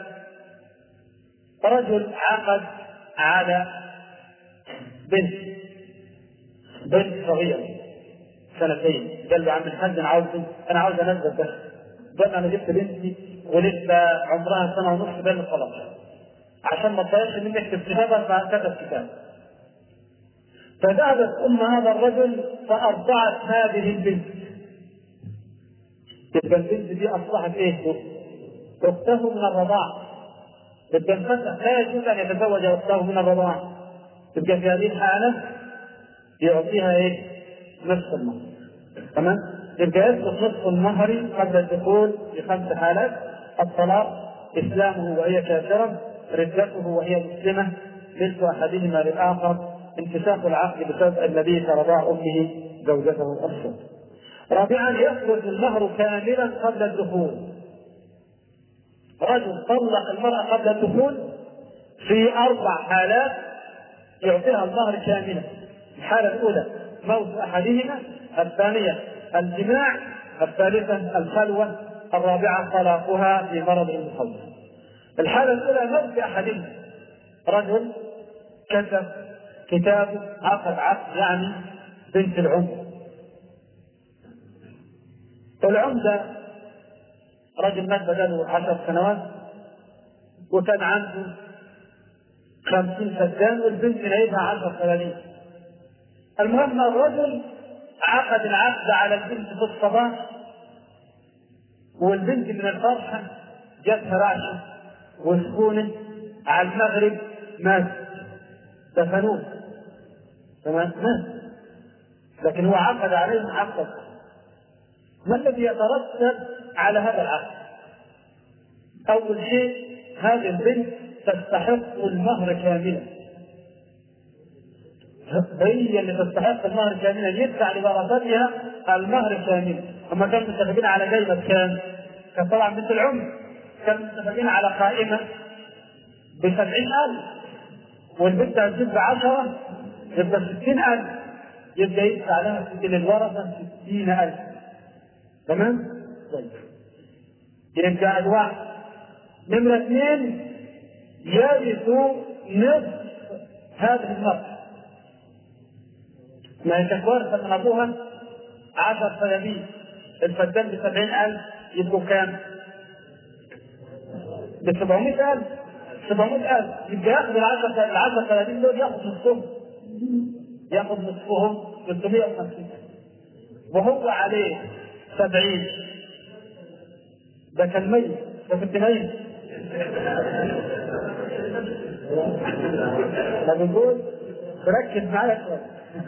رجل عقد على بنت بنت صغيرة سنتين، قال له عم الحاج انا عاوز انا عاوز انزل بس، قال انا جبت بنتي ولسه عمرها سنه ونص، قال له خلاص عشان ما تضيعش منك في الكتابه فكتب كتاب. فذهبت ام هذا الرجل فارضعت هذه البنت، تبقى البنت دي اصبحت ايه؟ اخته من الرضاعه. تبقى الفتى لا يجوز ان يتزوج اخته من الرضاعه، تبقى في هذه الحاله يعطيها ايه؟ نصف المهر. تمام؟ يبقى يسقط نصف المهر قبل الدخول في خمس حالات: الطلاق، اسلامه وهي كافره، ردته وهي مسلمه، ملك احدهما للاخر، انكشاف العقد بسبب النبي كرضاع امه زوجته الصغرى. رابعا يخرج المهر كاملا قبل الدخول. رجل طلق المراه قبل الدخول في اربع حالات يعطيها المهر كاملا: الحاله الاولى موت احدهما، الثانيه الجماع، الثالثه الخلوه، الرابعه طلاقها في مرض المخوف. الحاله الاولى موت احدهما، رجل كتب كتاب عقد عقد يعني بنت العمر. العمده رجل مات بدله عشر سنوات وكان عنده خمسين فدان والبنت نعيدها عشر ثلاثين. المهم الرجل عقد العقد على البنت في الصباح، والبنت من الفرحة جاتها رعشة وسكونة، على المغرب مات، دفنوه. تمام؟ مات، لكن هو عقد عليه عقد. ما الذي يترتب على هذا العقد؟ أول شيء هذه البنت تستحق المهر كاملا، هي اللي تستحق المهر كاملا، يدفع لورثتها المهر كاملا. اما كانوا متفقين على جيبه كام؟ كان طبعا بنت العمر كانوا متفقين على قائمه بسبعين ألف، والبنت هتجيب بعشرة يبقى ستين ألف، يبقى يدفع لها للورثه ستين ألف. تمام؟ طيب يبقى أنواع. نمرة اثنين يرثوا نصف هذه المرأة، ما يتكورث من ابوها عشر فدادين، الفدان بسبعين ألف يبقوا كام؟ بسبعمائة ألف. سبعمائة ألف يبقى ياخذ العشر العشر فدادين دول، ياخذ نصفهم، ياخذ نصفهم ثلاثمائة وخمسين وهو عليه سبعين. ده كان ميت، ده كنت ميت. ما بنقول ركز معايا شويه.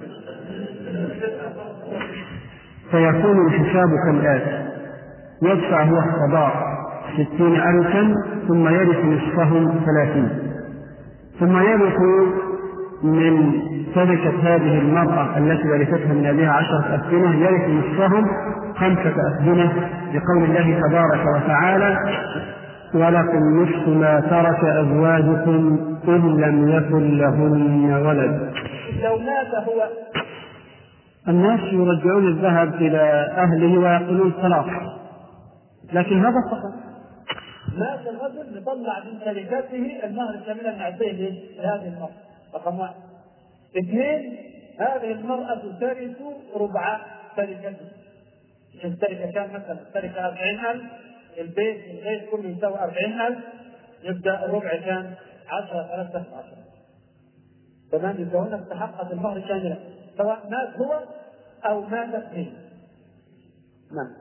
فيكون الحساب كالآتي: يدفع هو القضاء ستين ألفا، ثم يرث نصفهم ثلاثين، ثم يرث من تركة هذه المرأة التي ورثتها من أبيها عشرة أسنة، يرث نصفهم خمسة أسنة، لقول الله تبارك وتعالى: ولكم نصف ما ترك أزواجكم إن لم يكن لهن ولد. لو مات هو، الناس يرجعون الذهب إلى أهله ويقولون طلاق، لكن هذا خطأ. مات الرجل يطلع من تركته المهر كاملا نعطيه لهذه المرأة. رقم واحد. اثنين، هذه المرأة ترث ربع تركته. التركة كان مثلا التركة أربعين ألف، البيت الغير كله يساوي أربعين ألف، يبدأ الربع كان عشرة آلاف تسعة عشر. تمام؟ يبقى هنا استحقت المهر كاملا سواء مات هو أو ماتت هي. نعم.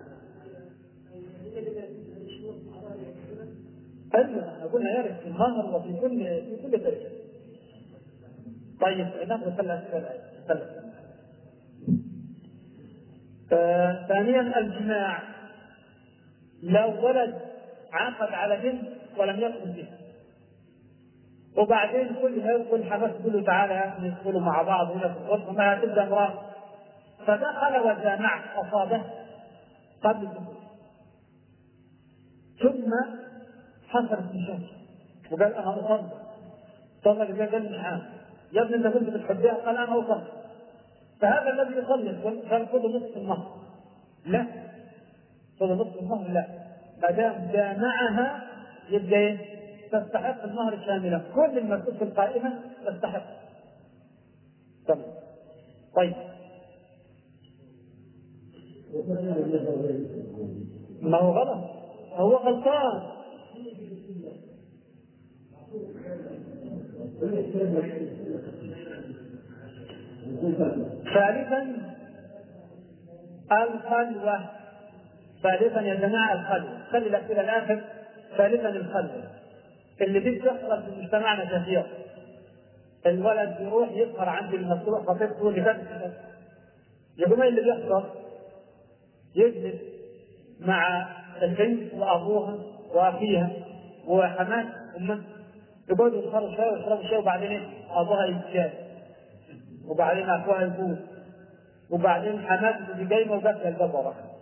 أيوة احنا قلنا يرث في المهر وفي كل في كل تركة. طيب ناخذ ثلاث ثلاث. آه، ثانيا الجماع. لو ولد عقد على بنت ولم يدخل بها، وبعدين كل هذا حدث كله تعالى ندخلوا مع بعض هنا في الغرفه ما تبدا امراه، فدخل وجامع اصابه قبل الدخول، ثم حصلت مشاكل وقال انا اصدق صدق اللي قال مش عام يا ابني انت كنت بتحبها قال انا اصدق فهذا الذي يصلي قال خذوا نصف المهر لا خذوا نصف المهر لا ما دام جامعها يبقى تستحق المهر كاملا كل المكتوب في القائمه تستحق تمام. طيب ما هو غلط هو غلطان ثالثا الخلوة ثالثا يا جماعة الخلوة خلي لك إلى الآخر ثالثا الخلوة اللي دي بتحصل في مجتمعنا كثيرا الولد يروح يظهر عند المسؤول خطيبته اللي كانت يقوم اللي بيحصل يجلس مع البنت وأبوها وأخيها وحمات أمها يقعدوا يسهروا شوية ويشربوا شوية وبعدين أبوها يتجاهل وبعدين أخوها يفوز وبعدين حماته تجي جايمة وقافلة الباب وراها.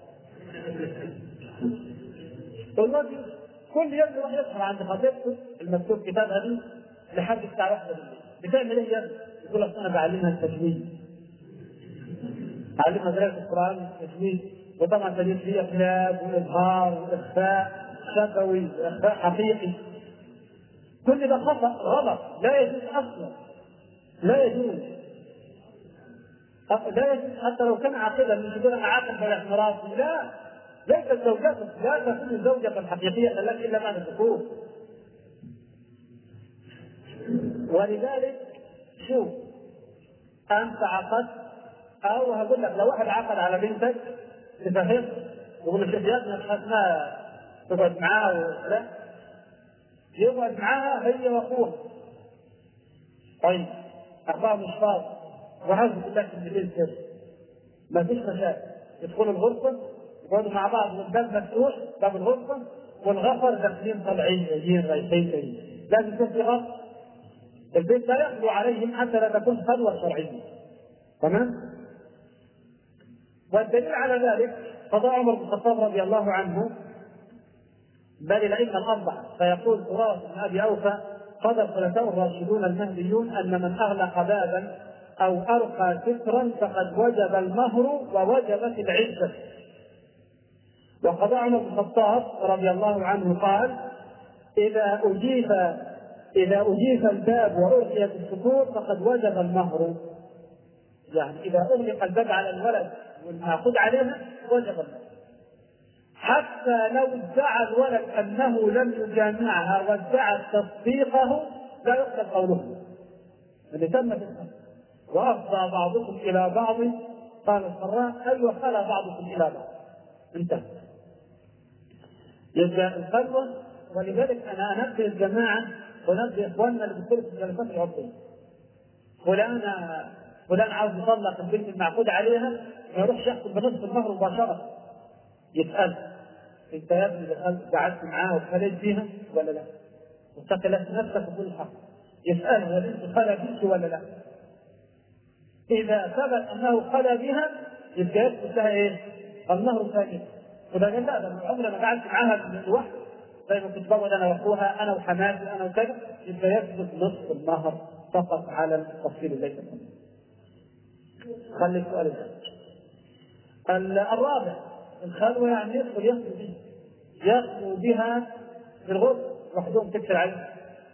الراجل كل يوم يروح يسهر عند خطيبته المكتوب كتاب هذه لحد الساعة واحدة بالليل. بتعمل إيه يا ابني؟ يقول لك أنا بعلمها التجويد. بعلمها دراسة القرآن التجويد وطبعا تجويد فيه إخلاق وإظهار وإخفاء شفوي وإخفاء حقيقي. كل ده خطأ غلط لا يجوز أصلا لا يجوز لا يجوز حتى لو كان عاقلا من يقول أنا عاقل بلا مراتي لا ليست زوجتك لا تكون الزوجة الحقيقية لك إلا بعد الدخول. ولذلك شوف أنت عقدت أو هقول لك لو واحد عقد على بنتك تفهم يقول له شوف يا ابني ما تقعد معاها ولا يقعد معاها هي واخوها. طيب اخوها مش فاضي وعاوز يقول لك ان الليل كده ما فيش مشاكل يدخلوا الغرفه يقعدوا مع بعض والباب مفتوح باب الغرفه والغفر داخلين طالعين جايين رايحين جايين لازم يكون في غفر البيت لا يخلو عليهم حتى لا تكون خلوه شرعيه تمام. والدليل على ذلك قضاء عمر بن الخطاب رضي الله عنه بل الأئمة الأربعة فيقول تراث بن أبي أوفى قضى الخلفاء الراشدون المهديون أن من أغلق بابا أو أرقى سترا فقد وجب المهر ووجبت العزة. وقضى عمر بن الخطاب رضي الله عنه قال إذا أجيب إذا أجيب الباب وألقيت السطور فقد وجب المهر يعني إذا أغلق الباب على الولد والمأخوذ عليها وجب المهر حتى لو ادعى الولد انه لم يجامعها وادعى تصديقه لا يقبل قوله اللي تم بالحق. وافضى بعضكم الى بعض قال القراء اي وخلى بعضكم الى بعض انتهى. يبقى الخلوه ولذلك انا انبه الجماعه ونبه اخواننا اللي بيصيروا في الجلسات العرفيه فلان فلان عاوز يطلق البنت المعقود عليها ما يروحش يحكم بنصف المهر مباشره يسأل انت يا ابني قعدت معاها وخليت فيها ولا لا؟ وقتلت نفسك بكل الحق. يسأل هل انت خلى بك ولا لا؟ اذا ثبت انه خلى بها يبقى يثبت لها ايه؟ المهر ثاني. وده قال لا ده عمري ما قعدت معاها لوحدي زي ما كنت بقعد انا واخوها انا وحماتي انا وكذا يبقى يثبت نصف المهر فقط على التفصيل ليس خلي السؤال الرابع الخلوة يعني يدخل يخلو بها يخلو بها في الغرفة وحدهم تكسر عليه.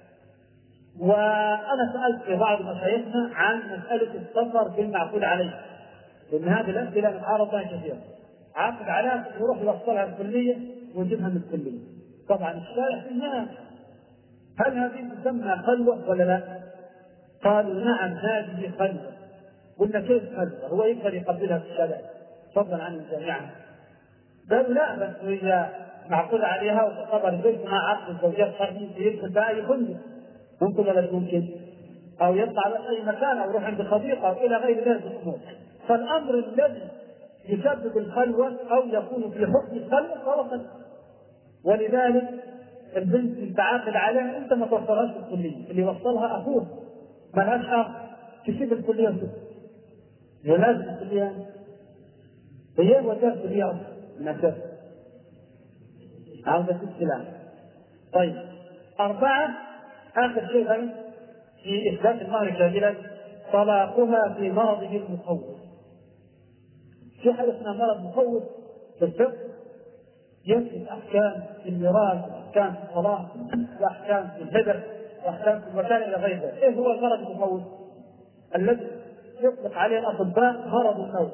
وأنا سألت في بعض مشايخنا عن مسألة السفر بالمعقود عليه لأن هذه الأسئلة متعارض بها كثيرا عاقد عليها يروح يوصلها الكلية ويجيبها من الكلية طبعا الشارع في الناس هل هذه تسمى خلوة ولا لا؟ قالوا نعم هذه خلوة. قلنا كيف خلوة؟ هو يقدر يقبلها في الشارع فضلا عن الجامعة قالوا لا بس إذا معقود عليها وتعتبر البيت مع عقد الزوجات الشرعي يدخل بها أي فندق ممكن ولا ممكن أو يطلع بس أي مكان أو يروح عند خطيقة أو إلى غير ذلك الأمور. فالأمر الذي يسبب الخلوة أو يكون في حكم الخلوة فهو خلوة. ولذلك البنت اللي تعاقد عليها أنت ما توصلهاش في الكلية اللي وصلها أخوها ما لهاش أخ تسيب الكلية وتسيب هي لازم الكلية هي وجهة الكلية النسب عاوزة السلام. طيب أربعة، آخر شيء في إثبات المهر كاملا طلاقها في مرضه المفوض. في حاجة اسمها مرض مفوض في الفقه يثبت أحكام في الميراث وأحكام في الطلاق وأحكام في الهبة وأحكام في المكان إلى غير ذلك. إيه هو المرض المفوض؟ الذي يطلق عليه الأطباء مرض الموت.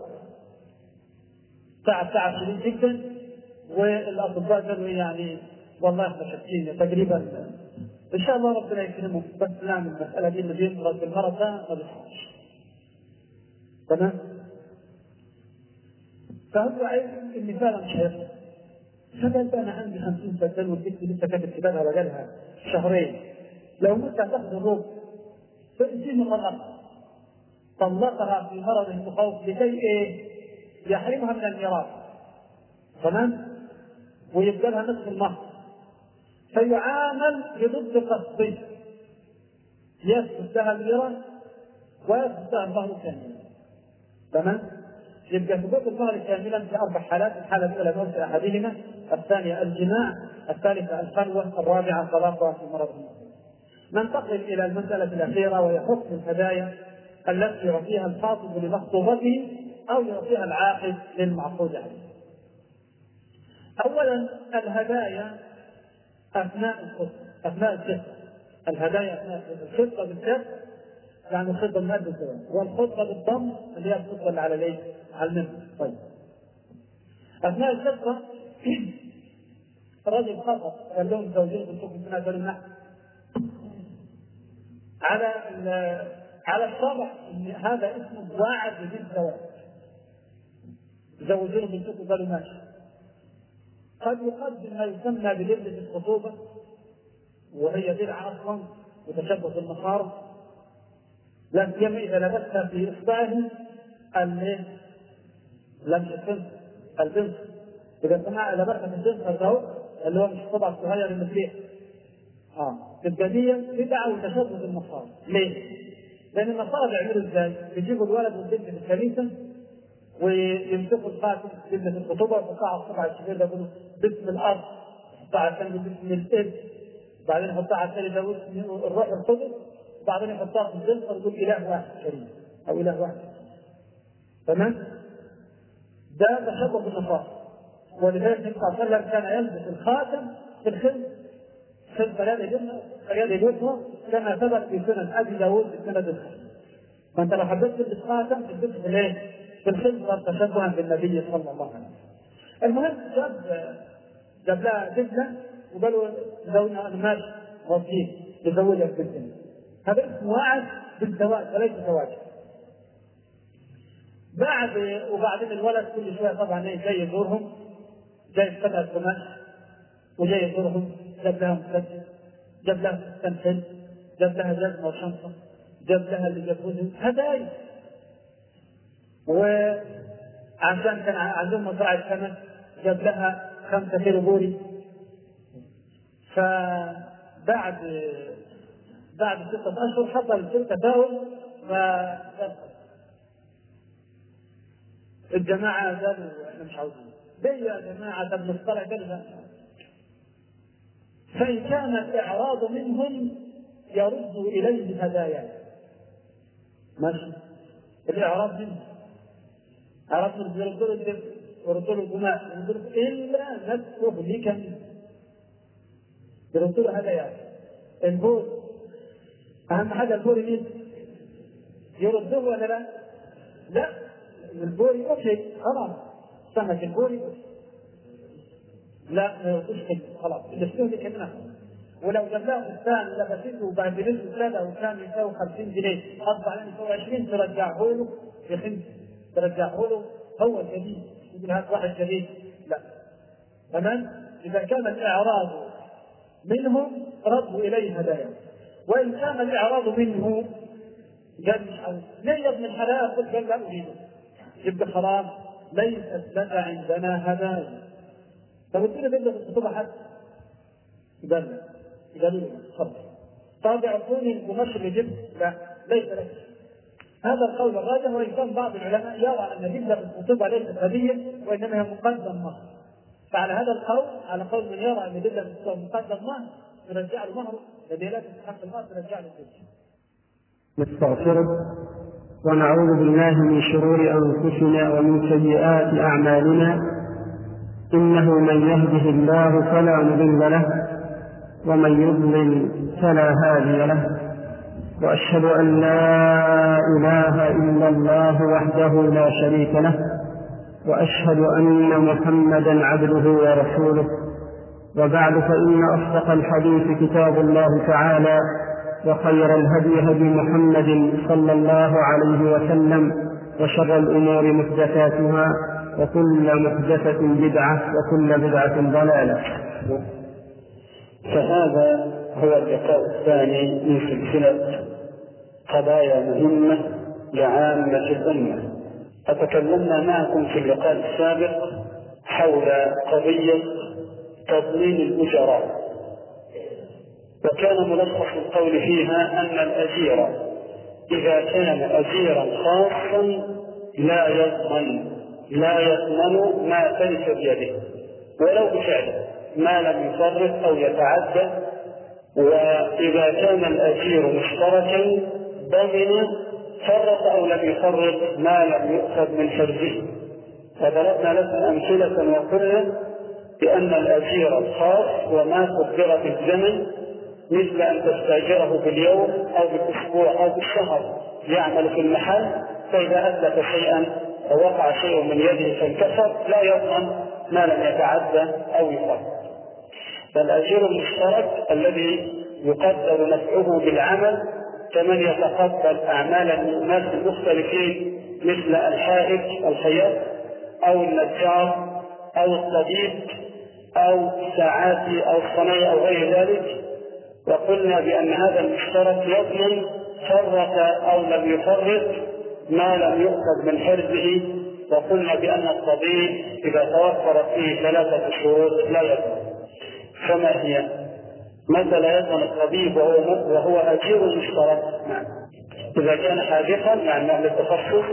تعب تعب شديد جدا والأطباء قالوا يعني والله احنا شاكين تقريبا ان شاء الله ربنا يكرمه بس نعمل المساله دي اللي بيمرض بالمرض ده ما بيصحش. تمام؟ فهو عايز ان فعلا مش هيصح. فقال انا عندي خمسين سنه والبنت لسه كانت كتابها بقالها شهرين، لو مت هتاخد الروح فانتي مطلقه طلقها في مرض المخوف لكي ايه؟ يحرمها من الميراث. تمام؟ ويبقى لها نصف المهر فيعامل بضد قصده، يثبت لها الميراث ويثبت لها المهر كاملا. تمام؟ يبقى ثبوت المهر كاملا في اربع حالات: الحاله الاولى موت احدهما، الثانيه الجماع، الثالثه الخلوه، الرابعه طلاقها في مرض المخوف. ننتقل الى المساله الاخيره وهي حكم الهدايا التي يعطيها الخاطب لمخطوبته او يعطيها العاقد للمعقود عليه. اولا الهدايا اثناء الخطبه، اثناء الخطبه، الهدايا اثناء الخطبه بالذات، يعني الخطبه من قبل الزواج، والخطبه بالضم اللي هي الخطبه اللي على الايه؟ على المنبر. طيب اثناء الخطبه الرجل خطب قال لهم زوجين بنتكم من هذا النحو على على الشرع ان هذا اسمه وعد بالزواج. زوجين بنتكم قالوا ماشي. قد يقدم ما يسمى بلبس الخطوبه وهي بدعه اصلا وتشبه بالمخارج، لا سيما اذا لبسها في اصبعه لمس الخنصر البنصر. اذا سمع لبسها في البنصر ده اللي هو مش الطبع الصغير المسيح اه تبقى دي بدعه وتشبه بالمخارج. ليه؟ لان النصارى بيعملوا ازاي؟ بيجيبوا الولد والبنت في الكنيسه ويمسكوا الخاتم لبس الخطوبه ويحطها على الصبع الكبير ده يقولوا باسم الارض، يحطها على الثاني باسم الاب، وبعدين يحطها على الثاني ده باسم الروح القدس، وبعدين يحطها في الجنصر ويقول اله واحد كريم او اله واحد. تمام؟ ده تشبه بالنصارى. ولذلك النبي صلى الله عليه وسلم كان يلبس الخاتم في الخنصر، خنصر اليد اليسرى كما ثبت في سنن ابي داود بسند الخنصر. فانت لو حبيت تلبس خاتم تلبسه في الايه؟ في الخنصر تشبها بالنبي صلى الله عليه وسلم. المهم جاب جاب لها دبله وقالوا زوجنا انا ماشي وصيه لزوجها بنتين. هذا اسمه وعد بالزواج وليس زواج. بعد وبعدين الولد كل شويه طبعا جاي يزورهم، جاي فتاه قماش وجاي يزورهم، جاب لها مسدس، جاب لها تنفل، جاب لها جزمه وشنطه، جاب لها اللي جابوه هدايا. وعشان كان عندهم مزرعه سمك جاب لها خمسه كيلو بوري. فبعد بعد ستة أشهر حصل سوء تفاهم، فالجماعة قالوا احنا مش عاوزين ليه يا جماعة طب نصطلح كذا. فإن كان الإعراض منهم يرد إليه هدايا ماشي، الإعراض منهم عرفنا يردوا له الدم ويردوا له القماش إلا نترك لك منه، يردوا له هدايا. البول أهم حاجة البوري مين؟ يردوه ولا لا؟ لا، البوري أوكي خلاص سمك البوري لا ما يردوش كلمة خلاص اللي استهلك منها. ولو جاب لها فستان لبسته وبعد نزل ثلاثة وكان يساوي خمسين جنيه أصبح عليه يساوي عشرين ترجعه له بخمس ترجعه له هو الجديد يقول هذا واحد جديد لا. تمام؟ إذا كان الإعراض منهم ردوا إليه هدايا، وإن كان الإعراض منه قال مش عاوز ليه يا ابن الحلال قلت قال لا أريده يبقى خلاص ليست لك عندنا هدايا. فقلت له بدأ بالخطوبة حتى قال لا قالوا لي خلاص طب اعطوني القماش اللي جبت لا ليس لك. هذا القول الراجح، وإن كان بعض العلماء يرى أن جبلة الخطوبة ليست هدية وإنما هي مقدم مهر. فعلى هذا القول على قول من يرى أن جبلة الخطوبة مقدم مهر ترجع له مهر الذي لا تستحق المال ترجع له الزوج. نستغفرك ونعوذ بالله من شرور أنفسنا ومن سيئات أعمالنا، إنه من يهده الله فلا مضل له ومن يضلل فلا هادي له، وأشهد أن لا إله إلا الله وحده لا شريك له، وأشهد أن محمدا عبده ورسوله. وبعد، فإن أصدق الحديث كتاب الله تعالى، وخير الهدي هدي محمد صلى الله عليه وسلم، وشر الأمور محدثاتها، وكل محدثة بدعة، وكل بدعة ضلالة. فهذا هو اللقاء الثاني من سلسلة قضايا مهمة لعامة الأمة. أتكلمنا معكم في اللقاء السابق حول قضية تضمين الأجراء، وكان ملخص القول فيها أن الأجير إذا كان أجيرا خاصا لا يضمن لا يضمن ما تلف بيده ولو بفعله ما لم يفرط أو يتعدى. وإذا كان الأجير مشتركا ضمن فرط أو لم يفرط ما لم يؤخذ من حرزه. وضربنا لكم أمثلة وقلنا بأن الأجير الخاص وما قدر في الزمن، مثل أن تستأجره باليوم أو بالأسبوع أو بالشهر يعمل في المحل، فإذا أتلف شيئا ووقع شيء من يده فانكسر لا يضمن ما لم يتعدى أو يفرط. فالأجير المشترك الذي يقدر نفعه بالعمل كمن يتقبل أعمال الناس المختلفين، مثل الحائك الخياط أو النجار أو الطبيب أو الساعات أو الصنايع أو غير ذلك. وقلنا بأن هذا المشترك يضمن فرط أو لم يفرط ما لم يؤخذ من حرزه. وقلنا بأن الطبيب إذا توفرت فيه ثلاثة شروط لا يضمن. فما هي؟ متى لا يضمن الطبيب وهو, وهو أجير مشترك؟ إذا كان حاذقا مع أهل التخصص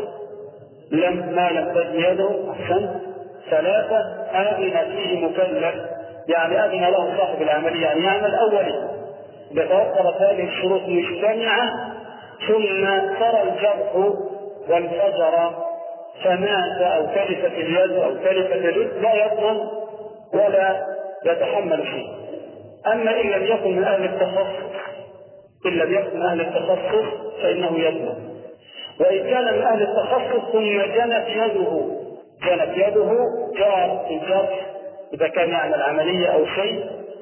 لم ما لم تجد يده أحسن. ثلاثة، آمن فيه مكلف، يعني آمن له صاحب العملية يعني يعمل أولي. إذا توفرت هذه الشروط مجتمعة ثم ترى الجرح وانفجر فمات أو تلفت اليد أو تلفت الرجل لا يضمن ولا يتحمل شيء. أما إن لم يكن من أهل التخصص إن لم يكن من أهل التخصص فإنه يضمن. وإن كان من أهل التخصص ثم جنت يده جنت يده جار في الجرح إذا كان يعمل عملية أو شيء،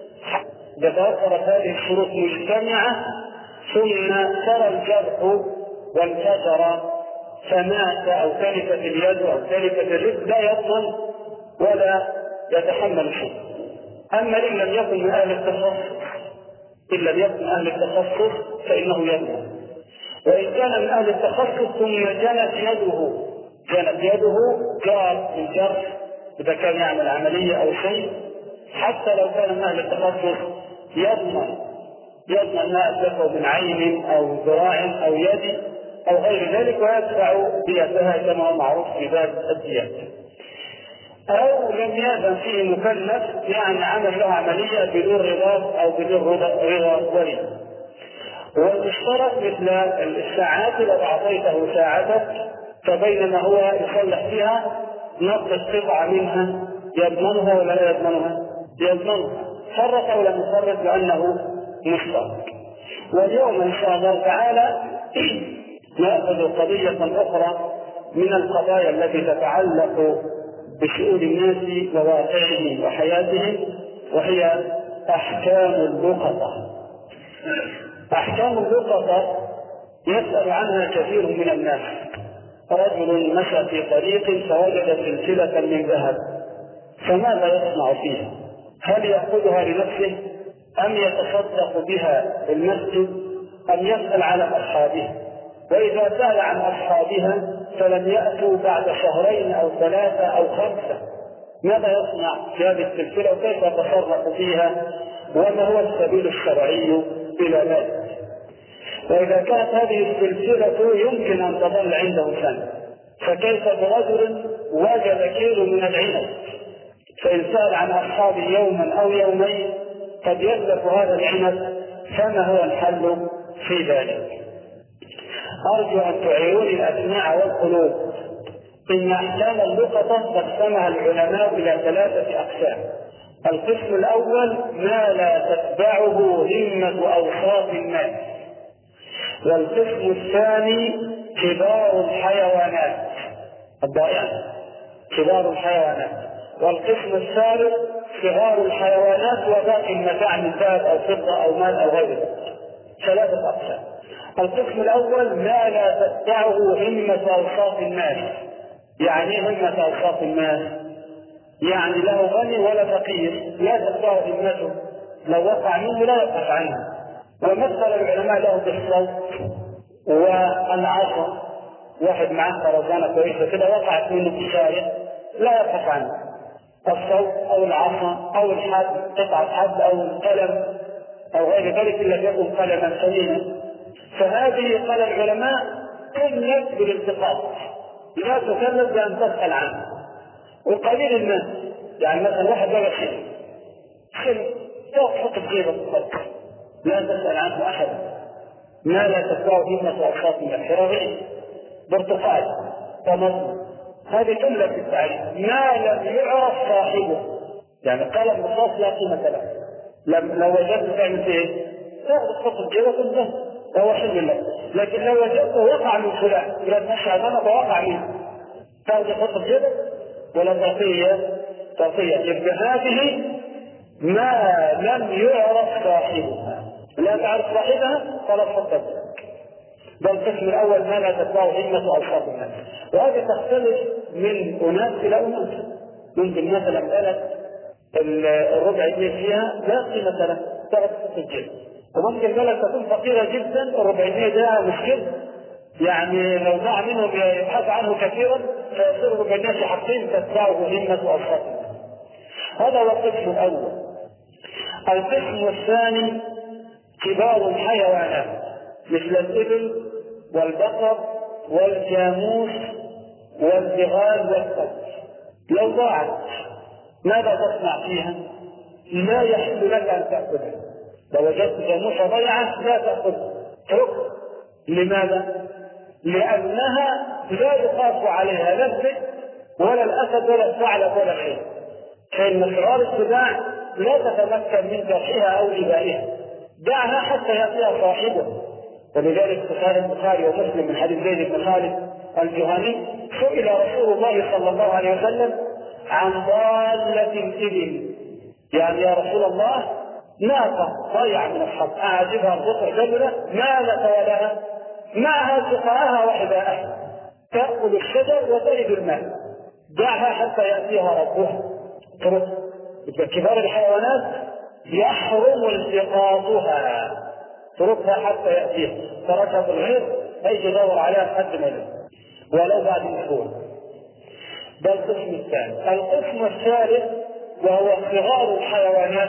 إذا توفرت هذه الشروط مجتمعة ثم ترى الجرح وانفجر فمات أو تلفت اليد أو تلفت الرجل لا يضمن ولا يتحمل شيء. أما إن لم يكن من أهل التخصص إن لم يكن من أهل التخصص فإنه يضمن. وإن كان من أهل التخصص ثم جنت يده جنت يده جار في الجرح إذا كان يعمل عملية أو شيء، حتى لو كان من أهل التخصص يضمن يضمن ما أتلفه من عين أو ذراع أو يد أو غير ذلك، ويدفع ديتها كما هو معروف في باب الديات. أو لم يأذن فيه مكلف، يعني عمل له عملية بدون رضا أو بدون رضا ولي. والمشترك مثل الساعات، لو أعطيته ساعتك فبينما هو يصلح فيها نقص قطعة منها يضمنها ولا لا يضمنها؟ يضمنها، فرق أو لم يفرق لأنه مشترك. واليوم إن شاء الله تعالى نأخذ قضية أخرى من القضايا التي تتعلق بشؤون الناس وواقعهم وحياتهم، وهي أحكام اللقطة. أحكام اللقطة يسأل عنها كثير من الناس. رجل مشى في طريق فوجد سلسلة من ذهب، فماذا يصنع فيها؟ هل يأخذها لنفسه أم يتصدق بها في المسجد أم يسأل على أصحابها؟ وإذا سأل عن أصحابها فلم يأتوا بعد شهرين أو ثلاثة أو خمسة، ماذا يصنع في هذه السلسلة وكيف يتصرف فيها وما هو السبيل الشرعي إلى ذلك؟ وإذا كانت هذه السلسلة يمكن أن تظل عنده سنة، فكيف برجل وجد كيلو من العنب فإن سأل عن أصحابه يوما أو يومين قد يتلف هذا العنب، فما هو الحل في ذلك؟ أرجو أن تعيروني الأسماع والقلوب. إن أحكام اللقطة قسمها العلماء إلى ثلاثة أقسام. القسم الأول ما لا تتبعه همة أوصاف الناس، والقسم الثاني كبار الحيوانات الضائعة، كبار الحيوانات، والقسم الثالث صغار الحيوانات وباقي المتاع من ذهب أو فضة أو مال أو غير ذلك. ثلاثة أقسام. القسم الأول ما لا تتبعه همة أوصاف الناس. يعني همة أوصاف الناس يعني له غني ولا فقير لا تتبعه همته، لو وقع منه لا يبحث عنه. ومثل العلماء له بالصوت والعصا، واحد معاه خرزانة كويسة كده وقعت منه في الشارع لا يبحث عنه. الصوت أو العصا أو الحبل، قطعة حبل أو القلم أو غير ذلك إلا يكون قلما سليما، فهذه قال العلماء تملك بالالتقاط، لا تكلف بأن تسأل عنه. وقليل الناس يعني مثلا واحد لقى شيء شيء تحط في جيبه لا تسأل عنه أحدا. ما لا تتبعه همة أوصاف من الحرارين، برتقال، طماطم، هذه تملك بالتعريف. ما لم يعرف صاحبه، يعني قلم رصاص لا قيمة له، لو وجدت تعمل فيه تاخذ تحط في جيبه تنزل وهو حل لك. لكن لو وجدته وقع من فلان لا تمشي امامك ووقع منه تاخذ تحط في جيبك ولا تعطيه تعطيه. يبقى هذه ما لم يعرف صاحبها، لا تعرف صاحبها فلا تحطها. ده القسم الاول ما لا تتبعه همة اوصاف الناس. وهذه تختلف من اناس الى اناس. ممكن مثلا بلد الربع جنيه فيها لا قيمة له تاخذ تحط الجيب، وممكن بلد تكون فقيرة جدا الربع جنيه ده مشكلة، يعني لو ضاع منهم يبحث عنه كثيرا فيصير الربع جنيه في حقين تتبعه همة اوصاف الناس. هذا هو القسم الاول. القسم الثاني كبار الحيوانات مثل الإبل والبقر والجاموس والبغال والثور. لو ضاعت ماذا تصنع فيها؟ لا يحل لك أن تأكلها. لو وجدت جاموسة ضيعة لا تأكلها، اتركها. لماذا؟ لأنها لا يخاف عليها لا الذئب ولا الأسد ولا الثعلب ولا شيء، فإن صغار السباع لا تتمكن من ذبحها أو إبائها، دعها حتى يأتيها صاحبه. ولذلك في البخاري ومسلم من حديث زيد بن خالد الجهني سئل رسول الله صلى الله عليه وسلم عن ضالة الإبل، يعني يا رسول الله ناقة ضيع من الحظ أعجبها البقر جبلة ما لك ولها معها سقاءها وحذاءها تأكل الشجر وترد الماء، دعها حتى يأتيها ربها. كبار الحيوانات يحرم التقاطها، تركها حتى يأتيها، تركها في الغير هيجي يدور عليها لحد ما يجي ولو بعد اسبوع. ده القسم الثاني. القسم الثالث وهو صغار الحيوانات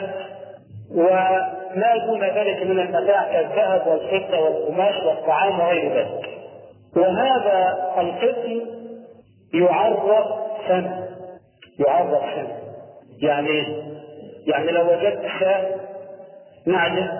وما دون ذلك من المتاع كالذهب والفضة والقماش والطعام وغير ذلك. وهذا القسم يعرف سنة، يعرف سنة. يعني يعني لو وجدت شاة نعجة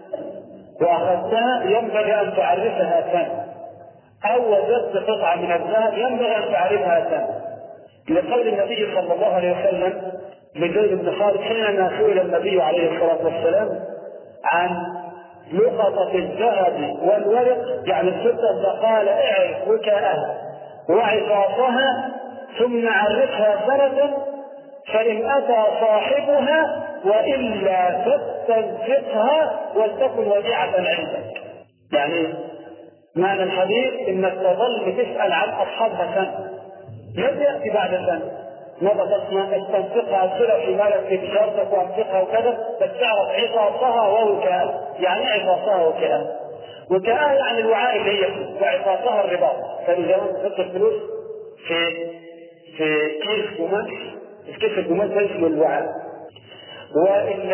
وأخذتها ينبغي أن تعرفها سنة، أو وجدت قطعة من الذهب ينبغي أن تعرفها سنة، لقول النبي صلى الله عليه وسلم لزيد بن خالد حينما سئل النبي عليه الصلاة والسلام عن لقطة الذهب والورق يعني الفضة، فقال اعرف وكاءها وعصاصها ثم عرفها سنة، فإن أتى صاحبها وإلا فاستنفقها ولتكن وديعة عندك. يعني معنى الحديث إنك تظل بتسأل عن أصحابها سنة، لم يأتي بعد سنة ماذا تصنع؟ استنفقها أرسلها في مالك في تجارتك وأنفقها وكذا، بس تعرف عصاصها ووكاءها. يعني عصاصها ووكاءها؟ وكاءها يعني الوعاء اللي هي فيه، وعصاصها الرباط. فإذا تحط الفلوس في في كيس قماش، الكيس القماش ده اسمه الوعاء، وإن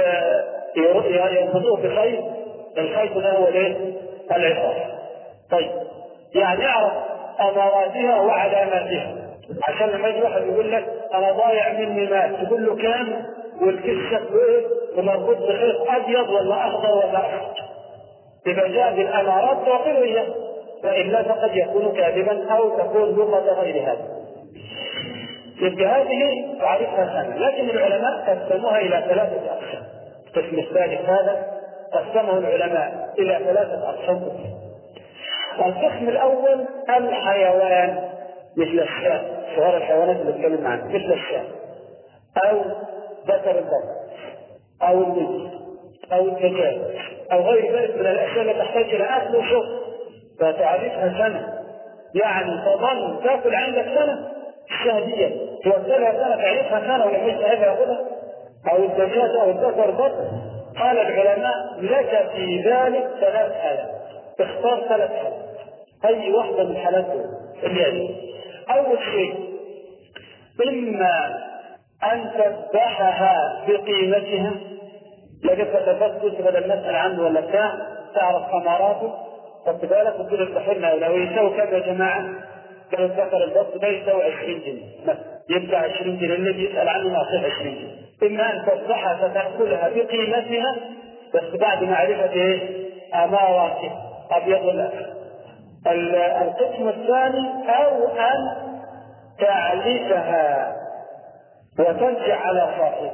يربطوه بخيط، الخيط ده هو الايه؟ العصاص. طيب يعني اعرف اماراتها وعلاماتها، عشان لما يجي واحد يقول لك انا ضايع مني مال تقول له كام؟ والكيس شكله ايه ومربوط بخيط ابيض ولا اخضر ولا احمر، اذا جاء بالامارات تعطيه اياه، والا فقد يكون كاذبا او تكون لغه غير هذا. يبقى هذه تعرفها سنه، لكن العلماء قسموها الى ثلاثه اقسام. القسم الثالث هذا قسمه العلماء الى ثلاثه اقسام. القسم الاول الحيوان مثل الشاة، صغار الحيوانات اللي بنتكلم عنها مثل الشاة او ذكر البقر او النجس او الدجاج او غير ذلك من الاشياء التي تحتاج الى اكل وشرب فتعرفها سنه، يعني تظل تاكل عندك سنه شهديا توكلها سنه تعرفها سنه ولما يستعيبها ياخذها، او الدجاج او الذكر البقر. قال العلماء لك في ذلك ثلاث حالات، اختار ثلاث حالات اي واحده من الحالات اللي اول شيء اما ان تذبحها بقيمتها، لقد تفكرت بدل نسال عنه ولا بتاع تعرف ثمراته، خدت بالك وتقول افتحوا لو يساوي كم يا جماعه؟ قالوا الذكر البط ده يساوي عشرين جنيه، يبقى عشرين جنيه الذي يسال عنه نعطيه عشرين جنيه. اما ان تذبحها فتاكلها بقيمتها بس بعد معرفه ايه؟ اماراتها ابيض ولا اسود. القسم الثاني او ان تعلفها وترجع على صاحبها،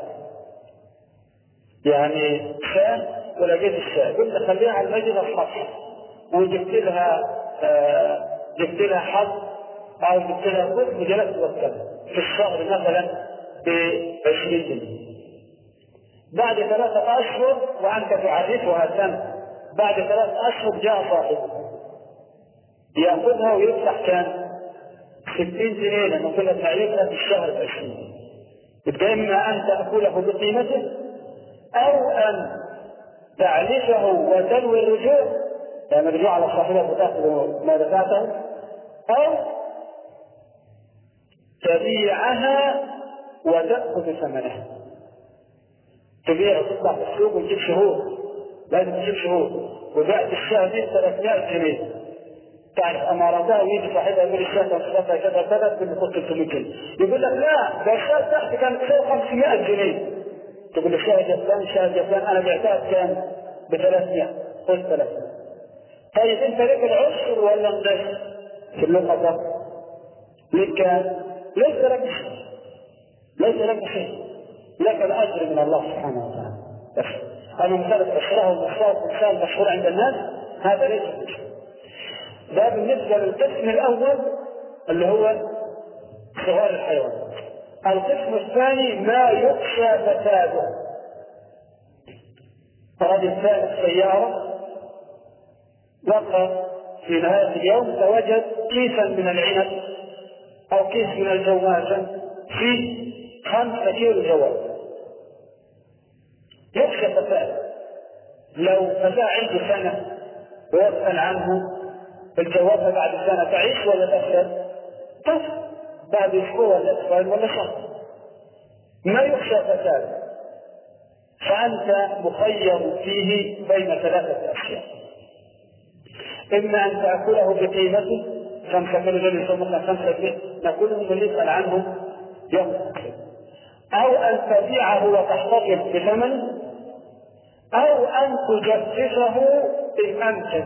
يعني شاة ولقيت الشاة قلت خليها على المجد الصفحة وجبت لها آه جبت لها حظ او جبت لها قسم وجلست وكذا في الشهر مثلا ب عشرين جنيه. بعد ثلاثة اشهر وانت تعرفها سنة، بعد ثلاثة اشهر جاء صاحبها ياخذها ويفتح كان ستين جنيه لما كنا تعرفها في الشهر بعشرين. يبقى اما ان تاكله بقيمته او ان تعرفه وتنوي الرجوع، يعني الرجوع على صاحبها وتاخذ ما دفعته، او تبيعها وتاخذ ثمنها. تبيع وتطلع في السوق وتجيب شهور، لازم تجيب شهور، وبعت الشهر دي ثلاثمائة جنيه، تعرف اماراتها ويجي صاحبها يقول الشهر صفتها كذا كذا تقول له خذ ثلاثمائة جنيه، يقول لك لا ده الشهر تحت كانت تساوي خمسمائة جنيه، تقول الشهر جفلان الشهر جفلان انا بعتها بكام؟ ب ثلاثمائة، خذ ثلاثمائة. طيب انت لك العشر ولا النصف في اللقطه؟ لك ليس لك شيء، ليس لك شيء، لك الاجر من الله سبحانه وتعالى. بس انا مثال الاشراء والمصاب مثال مشهور عند الناس، هذا ليس بشيء. ده بالنسبه للقسم الاول اللي هو صغار الحيوان. القسم الثاني ما يخشى فساده. رجل سائق سياره لقى في نهايه اليوم فوجد كيسا من العنب او كيس من الجوازه فيه خمسة كيلو جواز. يخشى فساده، لو فساد عنده سنه ويسال عنه الجوازه بعد سنه تعيش ولا تفسد؟ تفسد بعد اسبوع ولا اسبوعين ولا شهر. ما يخشى فساده، فانت مخير فيه بين ثلاثه اشياء، اما ان تاكله بقيمته خمسه كيلو جنيه يسمونها خمسه جنيه ناكلهم اللي يسال عنه يوم، او ان تبيعه وتحتفظ بثمنه، او ان تجففه ان امكن.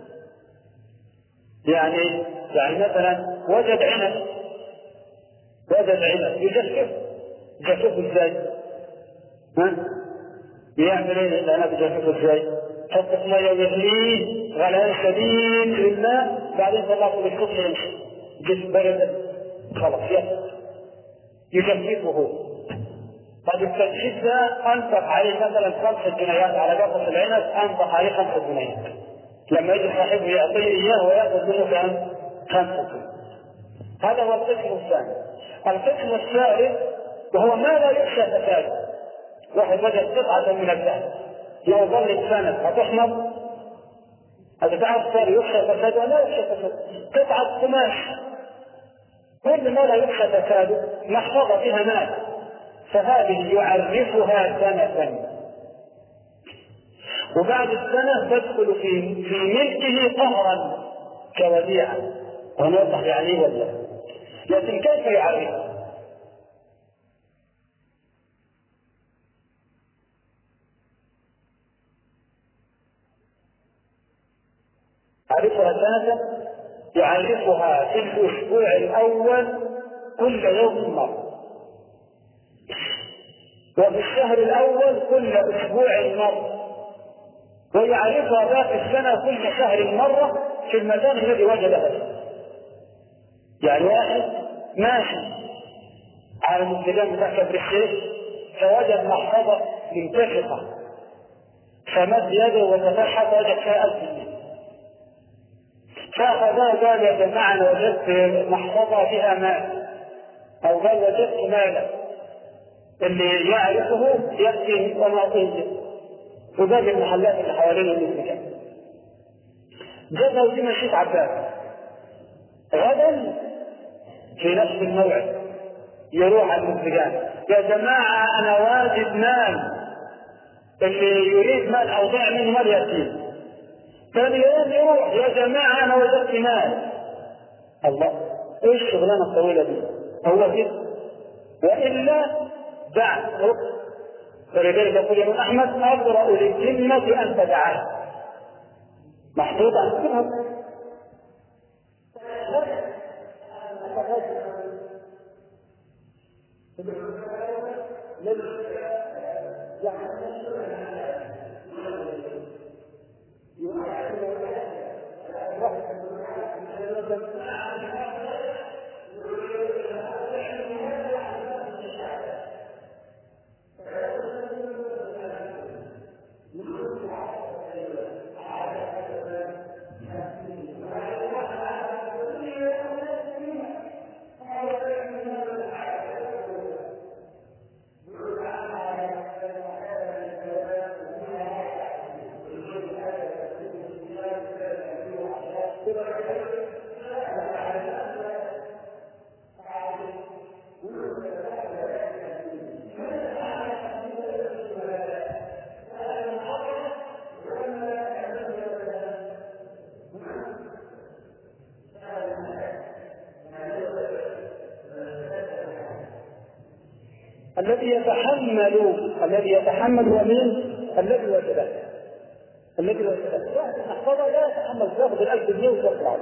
يعني يعني مثلا وجد عنب وجد عنب يجفف، يجففه ازاي؟ ها؟ يعمل ايه العنب يجففه ازاي؟ حط في ميه ويغليه غليان شديد للماء، بعدين طلعته بالكفر يمشي جسم برد خلاص يجففه. طيب التجفيف ده انفق عليه مثلا خمسة جنيهات على قطعة العنب، انفق عليه خمسة جنيهات، لما يجي صاحبه يعطيه اياه وياخذ منه كام؟ خمسة جنيه. هذا هو القسم الثاني. القسم الثالث وهو ما لا يخشى فساده. واحد وجد قطعة من الذهب لو ظلت سنة هتحمض، هذا تعرف صار يخشى فساده ولا يخشى فساده؟ قطعة قماش كل ما لا يخشى فساده محفظة فيها مال، فهذه يعرفها سنة، وبعد السنة تدخل في في ملكه قهرا كوديعة. ونوضح يعني ولا لكن كيف يعرفها؟ يعرفها سنة يعرفها في الأسبوع الأول كل يوم مرة، وفي الشهر الأول كل أسبوع مرة، ويعرفها باقي السنة كل شهر مرة في المكان الذي وجدها فيه. يعني واحد ماشي على المنتجات بتاع كبر الشيخ فوجد محفظة منتفقة فمد يده وفتح حتى وجد فيها ألف جنيه، فأخذها قال يا جماعة أنا وجدت محفظة فيها مال، أو قال وجدت مالا، اللي يعرفه يأتي ونعطيه، وباقي المحلات اللي حوالين المنتجات. جابها ودي مشيت عباس، غدا في نفس الموعد يروح على المنتجات يا جماعة أنا واجد مال، اللي يريد مال أو ضاع منه مال يأتيه. ثاني يوم يروح يا جماعة أنا وجدت مال. الله، إيش الشغلانة الطويلة دي؟ هو كده، وإلا بعد فلذلك يقول ابن أحمد أقرأ للجنة أن تدعاه، محطوط عن كلهم. الذي يتحمل الذي يتحمل هو مين؟ الذي وجده، الذي وجده. واحد المحفظة لا يتحمل، ياخذ الألف جنيه ويطلع.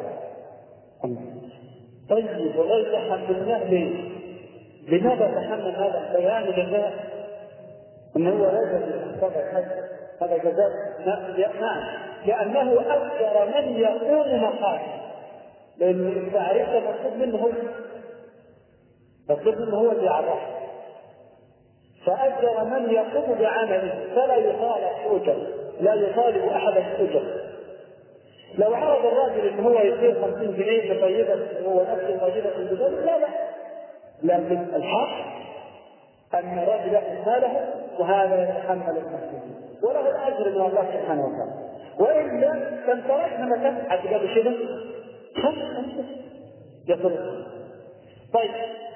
طيب وغير تحملناه ليه؟ لماذا تحمل هذا؟ بيان لله أنه هو وجد المحفظة هذا هذا جزاء. نعم، لأنه أكثر من يقوم مقامه، لأن إذا عرفت مطلوب منه هو مطلوب منه هو اللي يعرفه، فأجر من يقوم بعمله فلا يطالب أجر، لا يطالب أحد أجر. لو عرض الراجل ان هو يصير خمسين جنيه لطيبه هو نفسه طيبه الجدول، لا لا، لكن الحق ان الراجل ياخذ ماله وهذا يتحمل المسؤوليه وله الاجر من الله سبحانه وتعالى. والا كان تركنا مكان حتى قبل شبه خمس يصرف. طيب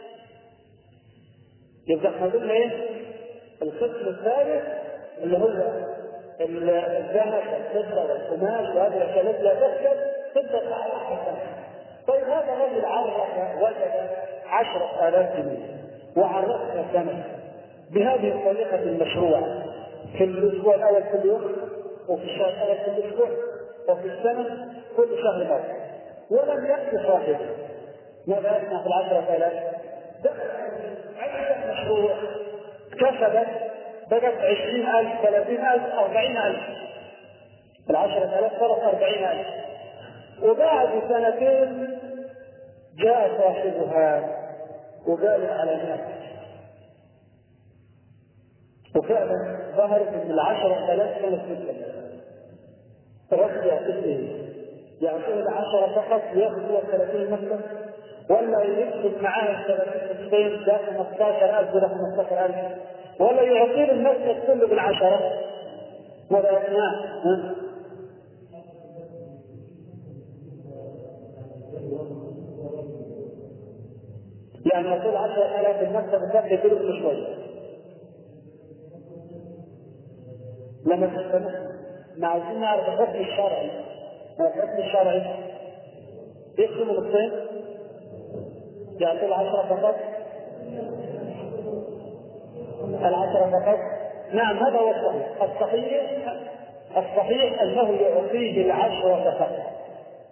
يبقى احنا قلنا ايه؟ القسم الثالث اللي هو الذهب والفضه والقماش وهذه الاشياء لا تسكت تبدا على حسن. طيب هذا الرجل عرف وجد عشرة آلاف جنيه وعرفنا سنة بهذه الطريقة المشروعة في الأسبوع الأول كل يوم، وفي الشهر الأول كل أسبوع، وفي السنة كل شهر مرة، ولم يأتي صاحبه. ماذا يصنع في العشرة آلاف؟ دخل عدة مشروع كسبت بقت عشرين ألف، ثلاثين ألف، أربعين ألف. العشرة آلاف صارت أربعين ألف. وبعد سنتين جاء صاحبها وقال العلامات، وفعلا ظهرت ان العشرة آلاف كانت مثل الرجل يعطيه ايه؟ يعطيه العشرة فقط وياخذ هو الثلاثين مثلا، ولا يكتب معاه الثلاثين مثلين ده خمستاشر ألف ولا خمستاشر ألف، ولا يعطيه المسجد كله بالعشرة ولا يقنعه. يعني يقول عشرة آلاف المكتب الدخل يقول شوية لما تستمع. ما عايزين نعرف الحكم الشرعي. الحكم الشرعي يقسم الصين يعطي العشرة فقط، العشرة فقط. نعم هذا هو الصحيح. الصحيح الصحيح أنه يعطيه العشرة فقط،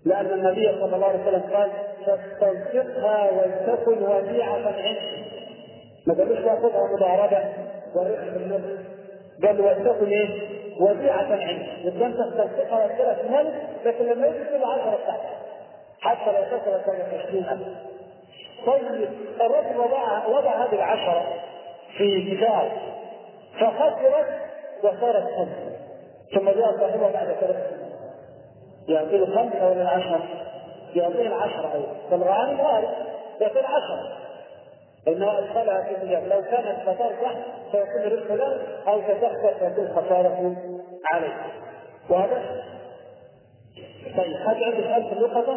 لأن النبي صلى الله عليه وسلم قال فاستنفقها ولتكن وديعة عندك. ما قالوش تاخذها مضاربة والربح بالنفس، قال ولتكن ايه؟ وديعة عندك. يبقى انت تستنفقها وتجيلك مال، لكن لما يجي كل عشرة بتاعتك حتى لو كسرت كانت عشرين ألف. طيب الرجل وضع وضع هذه العشرة في كتاب فخسرت وصارت خمسة، ثم جاء صاحبها بعد ثلاث سنين يعطيه الخمسة ولا العشرة؟ يعطيه العشرة أيضا، فالغالب غالب يعطيه العشرة، إنه أدخلها في مجال. لو كانت فترة فيكون رزق له، أو تتخسر فيكون خسارة عليه. واضح؟ طيب هل عندك ألف اللقطة؟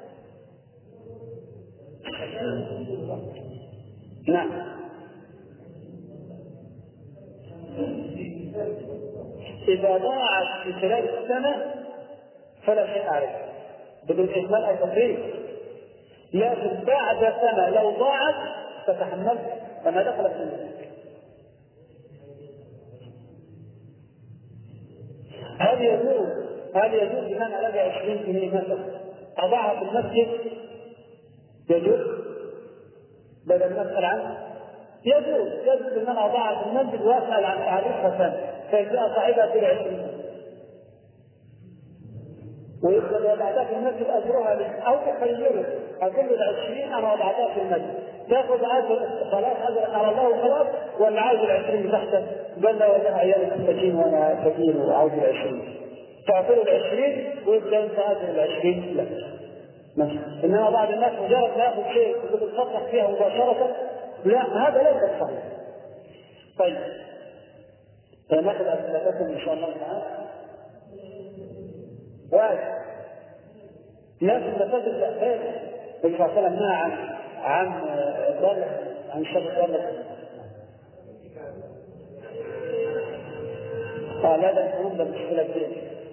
نعم. إذا ضاعت في خلال السنة فلا شيء عليه بدون إهمال أو تفريط، لكن بعد سنة لو ضاعت تتحمل فما دخلت منه. هل يجوز هل يجوز بمن على عشرين جنيه مثلا أضعها في المسجد؟ يجوز بدل ما أسأل عنه؟ يجوز يجوز بمن أضعها في المسجد وأسأل عن تعريفها ثاني، فإذا صاحبها في العشرين ويقبل وضعتها في المسجد أجرها لك، أو تخيله أقول العشرين أنا وضعتها في المسجد تأخذ أجر خلاص أجر على الله وخلاص، ولا عاوز العشرين تحته؟ قال له والله عيالي مساكين وأنا فقير وعاوز العشرين، تعطيه العشرين ويبدأ أنت أجر العشرين لا ماشي. إنما بعض الناس مجرد ما يأخذ شيء ويتصرف فيها مباشرة، لا هذا ليس صحيح. طيب فنأخذ أسئلتكم إن شاء الله تعالى. واحد ناس المساجد الأخير النبي صلى الله عليه وسلم نهى عن عن ضرب عن شر ضرب. قال هذا الحمام ده مشكلة كبيرة.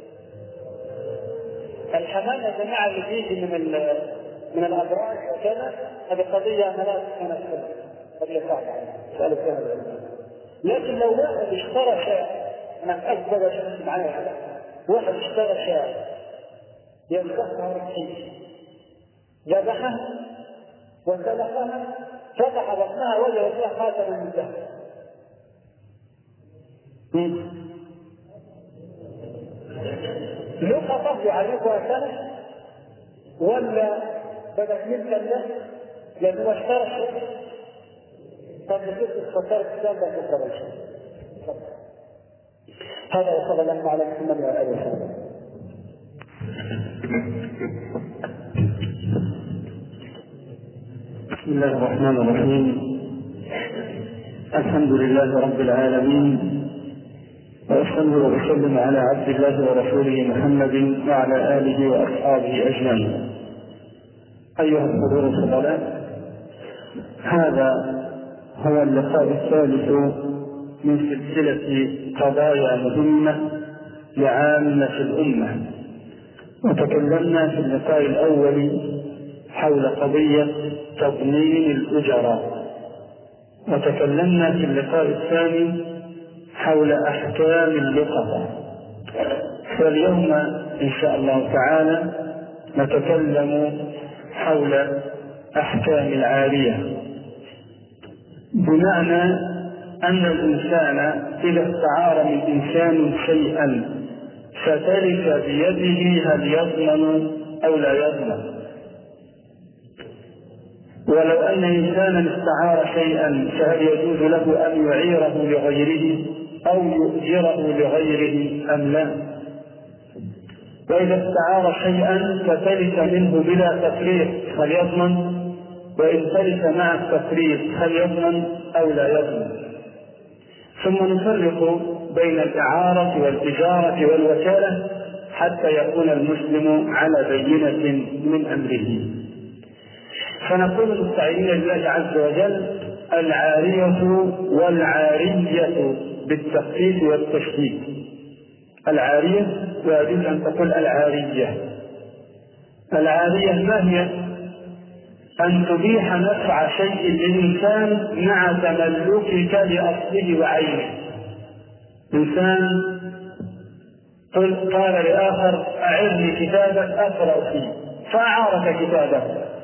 الحمام يا جماعة اللي بيجي من من الأبراج وكذا هذه قضية ملاك سنة سنة قضية صعبة سألوا فيها العلماء. لكن لو واحد اشترى شاة، أنا أكبر شيء معايا، واحد اشترى شاة يمسحها ركيز ذبحها وسلخها فتح بطنها وجه فيها خاتما من ذهب، لقطه يعرفها سنة ولا بدأ ملكا له لأنه اشترى الشيء؟ طب نشوف الخسارة الكتاب ده تقرأ الشيء. هذا وصل الله على محمد وعلى آله وسلم. بسم الله الرحمن الرحيم. الحمد لله رب العالمين، وأصلي وأسلم على عبد الله ورسوله محمد وعلى آله وأصحابه أجمعين. أيها الحضور الفضلاء، هذا هو اللقاء الثالث من سلسلة قضايا مهمة لعامة الأمة، وتكلمنا في اللقاء الأول حول قضية تضمين الأجراء، وتكلمنا في اللقاء الثاني حول أحكام اللقطة. فاليوم إن شاء الله تعالى نتكلم حول أحكام العارية، بمعنى أن الإنسان إذا استعار من إنسان شيئا فتلف بيده هل يضمن أو لا يضمن؟ ولو أن إنسانا استعار شيئا فهل يجوز له أن يعيره لغيره أو يؤجره لغيره أم لا؟ وإذا استعار شيئا فتلف منه بلا تفريط هل يضمن؟ وإن تلف مع التفريط هل يضمن أو لا يضمن؟ ثم نفرق بين الإعارة والإجارة والوكالة حتى يكون المسلم على بينة من أمره. فنقول مستعينين لله عز وجل: العارية والعارية بالتخفيف والتشديد. العارية ويجوز أن تقول العارية. العارية ما هي؟ أن تبيح نفع شيء للإنسان مع تملكك لأصله وعينه. إنسان قل قال لآخر أعرني كتابك أقرأ فيه، فأعارك كتابه،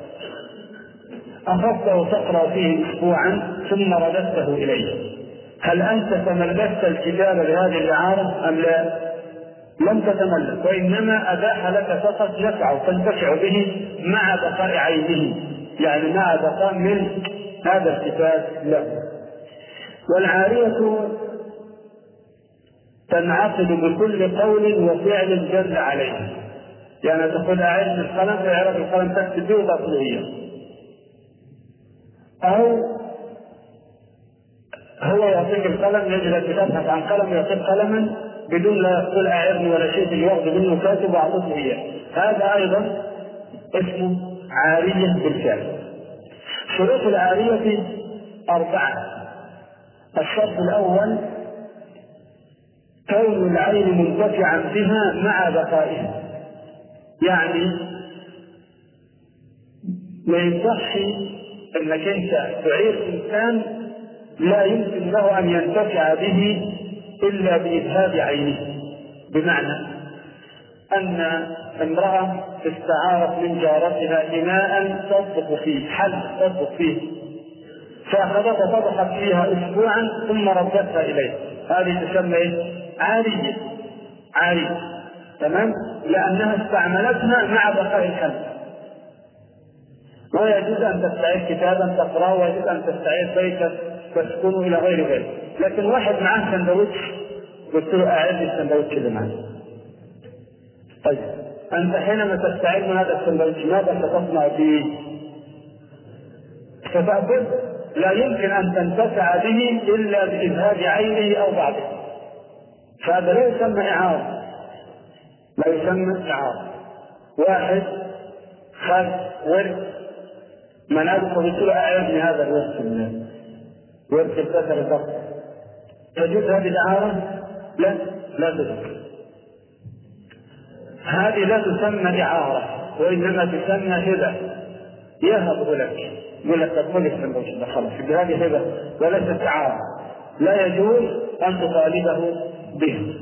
أخذته تقرأ فيه أسبوعا ثم رددته إليه، هل أنت تملكت الكتاب بهذه الإعارة أم لا؟ لم تتملك، وإنما أباح لك فقط نفعه تنتفع به مع بقاء عينه، يعني مع بقاء من هذا الكتاب له. والعارية تنعقد بكل قول وفعل دل عليه، يعني تقول أعرف القلم فيعرف القلم تكتب به وتطلعيه، أو هو يعطيك القلم يجب تبحث عن قلم يعطيك قلما بدون لا يقول أعرني ولا شيء يأخذ منه كاتب وأعطته إياه، هذا أيضا اسمه عارية بالفعل. شروط العارية أربعة. الشرط الأول كون العين منتفعا بها مع بقائها، يعني ما يصح انك انت تعير انسان لا يمكن له ان ينتفع به الا باذهاب عينه، بمعنى ان امراه استعارت من جارتها اناء تطبخ فيه، حل تطبخ فيه، فاخذتها طبخت فيها اسبوعا ثم ردتها اليه، هذه تسمى ايه؟ عارية. عارية تمام، لأنها استعملتها مع بقاء الحل. ويجوز أن تستعير كتابا تقرأه، ويجوز أن تستعير بيتا تسكنه إلى غير ذلك. لكن واحد معاه سندوتش قلت له أعد السندوتش اللي معه، طيب أنت حينما تستعير من هذا السندوتش ماذا ستصنع فيه؟ ستأكل؟ لا يمكن أن تنتفع به إلا بإذهاب عينه أو بعضه، فهذا لا يسمى إعارة، لا يسمى إعارة. واحد خذ ورث من أدخل قلت له أعرفني هذا الورث منه، ورث الذكر الذكر، تجوز هذه الإعارة؟ لا، لا تجوز. هذه لا تسمى إعارة، وإنما تسمى هبة، يهب لك، يقول لك تدخل السندوتش ده خلاص، هذه هبة وليست إعارة، لا يجوز أن تطالبه به.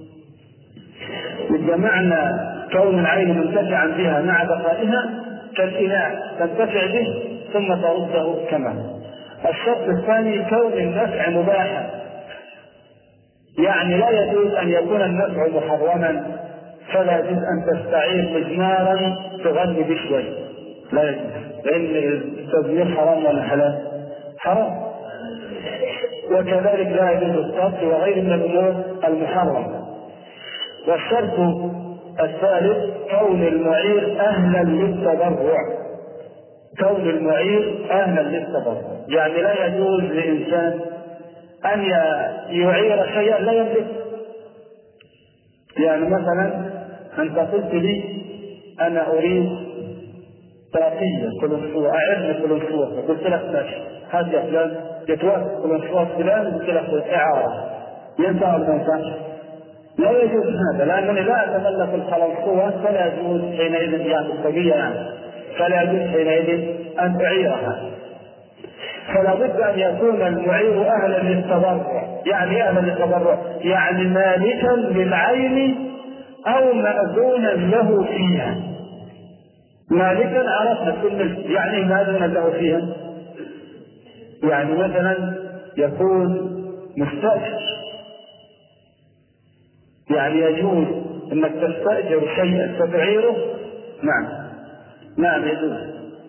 بمعنى كون العين منتفعا بها مع بقائها كالإناء تنتفع به ثم ترده كما. الشرط الثاني كون النفع مباحا، يعني لا يجوز أن يكون النفع محرما، فلا يجوز أن تستعير مزمارا تغني بشوي، لا يجوز، لأن التزمير حرام ولا حلال؟ حرام. وكذلك لا يجوز الصرف وغير من الأمور المحرمة. والشرط الثالث كون المعير أهلا للتبرع، كون المعير أهلا للتبرع، يعني لا يجوز لإنسان أن يعير شيئا لا يملك. يعني مثلا أنت قلت لي أنا أريد ترقية كلنسوة، أعرني كلنسوة، قلت لك ماشي، هذا يا فلان يتوافق كلنسوة فلان، قلت لك إعارة، ينفع ولا ما ينفعش؟ لا يجوز هذا، لأنني لا أتملك القلنسوة، فلا يجوز حينئذ، يعني الطبيعية يعني فلا يجوز حينئذ أن تعيرها. فلا بد أن يكون المعير أهلا للتبرع، يعني أهلا للتبرع يعني مالكا للعين أو مأذونا له فيها. مالكا عرفنا كل، يعني مأذونا له فيها، يعني مثلا يكون مستأجر، يعني يجوز انك تستأجر شيئا فتعيره، نعم نعم يجوز.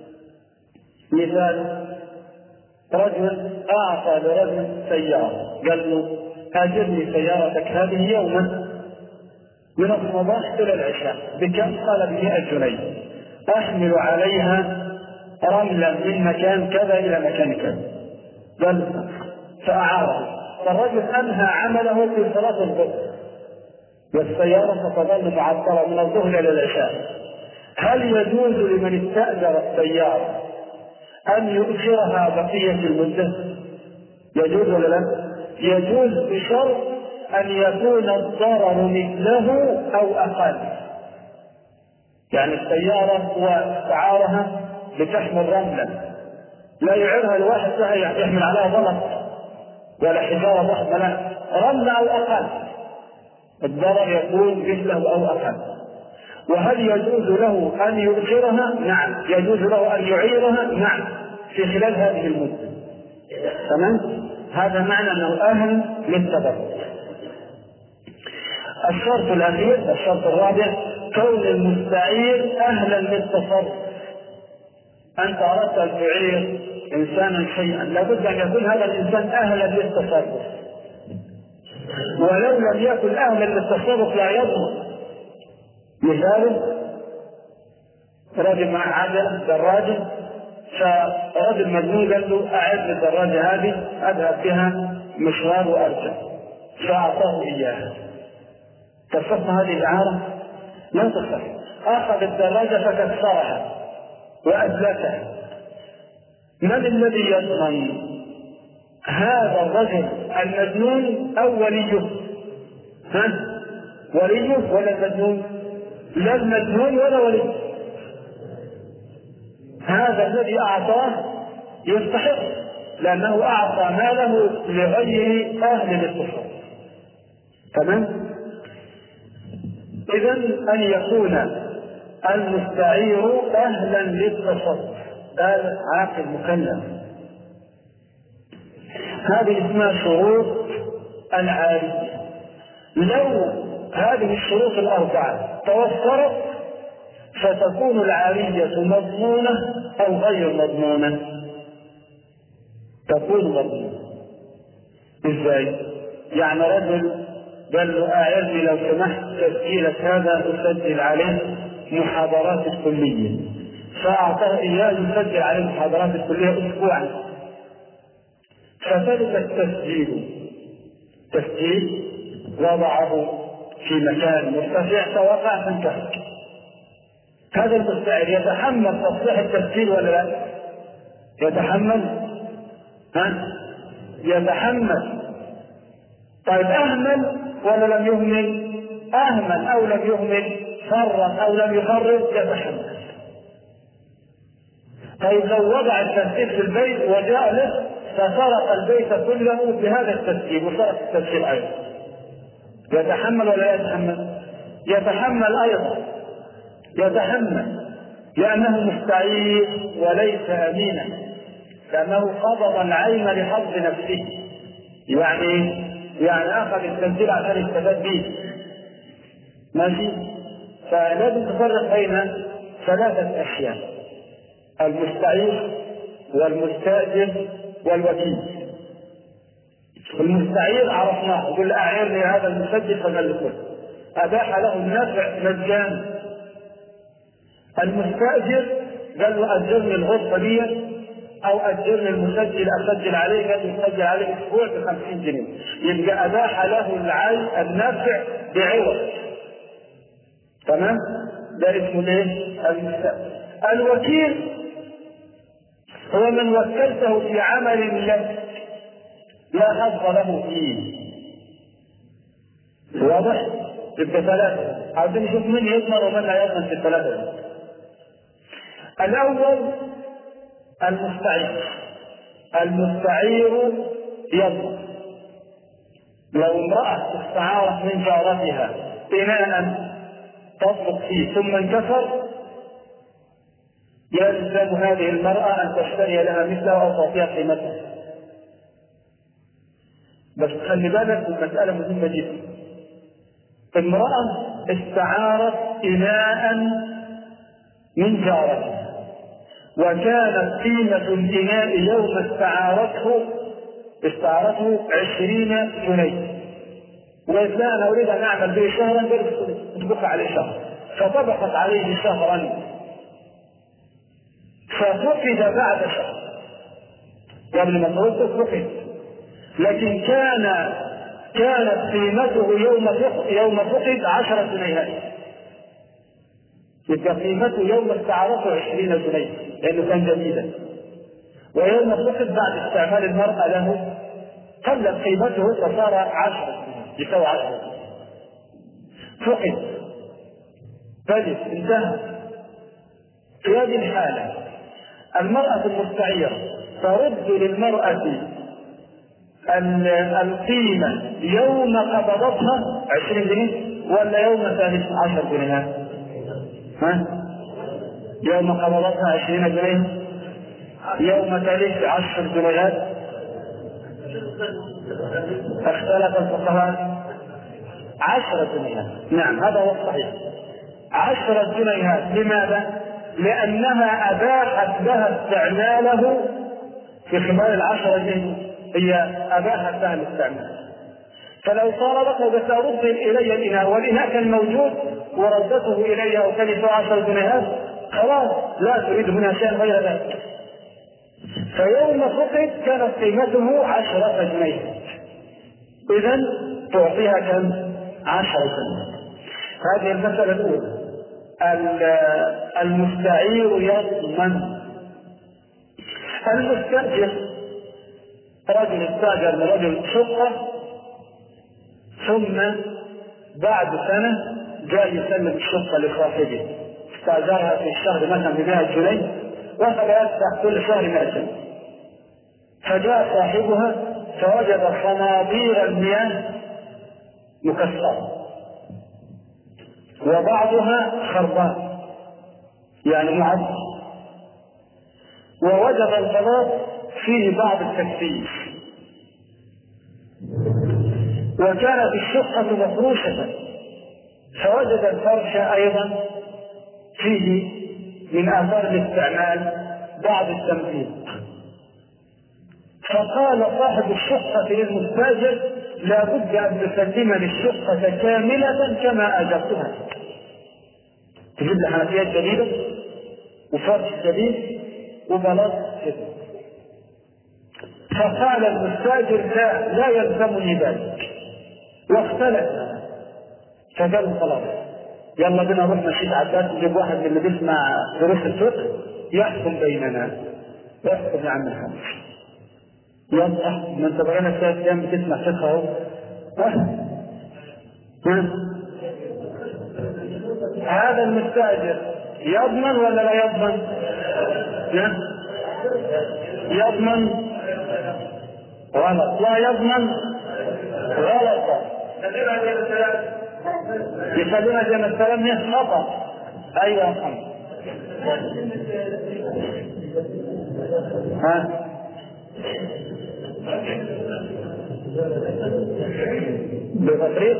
مثال رجل اعطى لرجل سيارة، قال له اجرني سيارتك هذه يوما من الصباح الى العشاء، بكم؟ قال بمئة جنيه، احمل عليها رملا من مكان كذا الى مكان كذا، قال فاعاره، فالرجل انهى عمله في صلاة الظهر والسيارة ستظل معطلة من الظهر إلى العشاء. هل يجوز لمن استأجر السيارة أن يؤجرها بقية المدة؟ يجوز ولا لا؟ يجوز بشرط أن يكون الضرر مثله أو أقل. يعني السيارة واستعارها لتحمل رملا، لا يعيرها لواحد يحمل عليها ضغط ولا حجارة ضخمة، لا، رمل أو أقل. الضرر يكون مثله أو أقل. وهل يجوز له أن يؤجرها؟ نعم. يجوز له أن يعيرها؟ نعم، في خلال هذه المدة. تمام؟ هذا معنى أنه أهل للتبرع. الشرط الأخير، الشرط الرابع، كون المستعير أهلا للتصرف. أنت أردت أن تعير إنسانا شيئا، لابد أن يكون هذا الإنسان أهلا للتصرف، ولو لم يكن أهلا للتصرف لا يضمن. مثال رجل مع عجلة دراجة، فرجل مجنون قال له أعد الدراجة هذه أذهب بها مشوار وأرجع، فأعطاه إياها. تصف هذه الإعارة؟ لا تصف. أخذ الدراجة فكسرها وأدلكها. من الذي يضمن؟ هذا الرجل المجنون أو وليه؟ ها؟ وليه ولا المجنون؟ لا المجنون ولا وليه. هذا الذي أعطاه يستحق، لأنه أعطى ماله لغير أهل للتصرف. تمام؟ إذن أن يكون المستعير أهلا للتصرف، هذا عاقل مكلف. هذه اسمها شروط العارية. لو هذه الشروط الأربعة توفرت فتكون العارية مضمونة أو غير مضمونة؟ تكون مضمونة. إزاي؟ يعني رجل قال له أعرني لو سمحت تسجيلك هذا أسجل عليه محاضرات الكلية، فأعطاه إياه يسجل عليه محاضرات الكلية أسبوعا، فثبت التسجيل تسجيل وضعه في مكان مرتفع فوقع فانتهى. هذا المستعير يتحمل تصحيح التسجيل ولا لا؟ يتحمل؟ ها؟ يتحمل. طيب أهمل ولا لم يهمل؟ أهمل أو لم يهمل، فرط أو لم يفرط، يتحمل. طيب لو وضع التسجيل في البيت وجاء له فسرق البيت كله بهذا التسجيل وسرق التسجيل أيضا، يتحمل ولا يتحمل؟ يتحمل أيضا، يتحمل، لأنه مستعير وليس أمينا، لأنه قبض العين لحظ نفسه. يعني يعني أخذ التسجيل عشان يستفاد به. ماشي؟ فلازم تفرق بين ثلاثة أشياء: المستعير والمستأجر والوكيل. المستعير عرفناه، يقول أعيرني هذا المسجل فقال له أباح له النفع مجانا. المستأجر قال له أجرني الغرفة دي أو أجرني المسجل أسجل عليه، قال له أسجل عليه أسبوع بخمسين جنيه، يبقى أباح له العين النفع بعوض. تمام؟ ده اسمه ايه؟ المستأجر. الوكيل هو من وكلته في عمل لك لا حظ له فيه. واضح؟ يبقى ثلاثة، عاوزين نشوف مين يضمن ومن لا يضمن في الثلاثة. الأول المستعير. المستعير يضمن. لو امرأة استعارت من جارتها بناء تطلق فيه ثم انكسر، يلزم هذه المرأة أن تشتري لها مثله أو تعطيها قيمته. بس خلي بالك المسألة مهمة جدا. امرأة استعارت إناء من جارتها، وكانت قيمة الإناء يوم استعارته استعارته عشرين جنيه، وقالت لا أنا أريد أن أعمل به شهرا، تبقى عليه شهر، فطبقت عليه شهرا ففقد بعد شهر، قبل ما توقف فقد، لكن كان كانت قيمته يوم فقد يوم فقد عشرة جنيهات، يبقى قيمته يوم استعارته عشرين جنيه لأنه كان جديدا، ويوم فقد بعد استعمال المرأة له قلت قيمته فصار عشرة يساوي عشرة. فقد بدت انتهى. في هذه الحالة المرأة المستعيرة ترد للمرأة القيمة يوم قبضتها عشرين جنيه ولا يوم ثالث عشر جنيهات؟ ها؟ يوم قبضتها عشرين جنيه يوم ثالث عشر جنيهات. اختلف الفقهاء عشرة جنيهات. نعم هذا هو الصحيح، عشرة جنيهات. لماذا؟ لأنها أباحت لها استعماله في خلال العشرة جنيه، هي أباحت لها الاستعمال. فلو صار لك رد إلي الإناء والإناء كان موجود وردته إلي وكلف عشر جنيهات، خلاص لا تريد منها شيء غير ذلك. فيوم فقد كانت قيمته عشرة جنيه، إذن تعطيها كم؟ عشرة جنيه. هذه المسألة الأولى. المستعير يضمن. المستأجر رجل استاجر من رجل شقة ثم بعد سنة جاء يسلم الشقة لصاحبه، استاجرها في الشهر مثلا بمائة جنيه وهذا يدفع كل شهر مائة جنيه. فجاء صاحبها فوجد صنابير المياه مكسرة وبعضها خربان يعني معد، ووجد البلاط فيه بعض التكسير، وكانت الشقة مفروشة فوجد الفرش أيضا فيه من آثار الاستعمال بعض التمثيل. فقال صاحب الشقة للمستاجر لا بد أن تسلمني الشقة كاملة كما أجرتها، تجيب لي حنفيات جديدة وفرش جديد وبلاط جديد. فقال المستاجر لا لا يلزمني ذلك، واختلف. فقالوا خلاص يلا بنا نروح مسجد عباس نجيب واحد من اللي بيسمع دروس الفقه يحكم بيننا. يحكم يا عم الحمد يلا ما انت بقينا ثلاث ايام بتسمع فقه اهو. هذا المستاجر يضمن ولا لا يضمن؟ يضمن غلط. لا يضمن غلط. يسلمها جنة السلام هي خطأ. ايوه الحمد. ها بتفريق.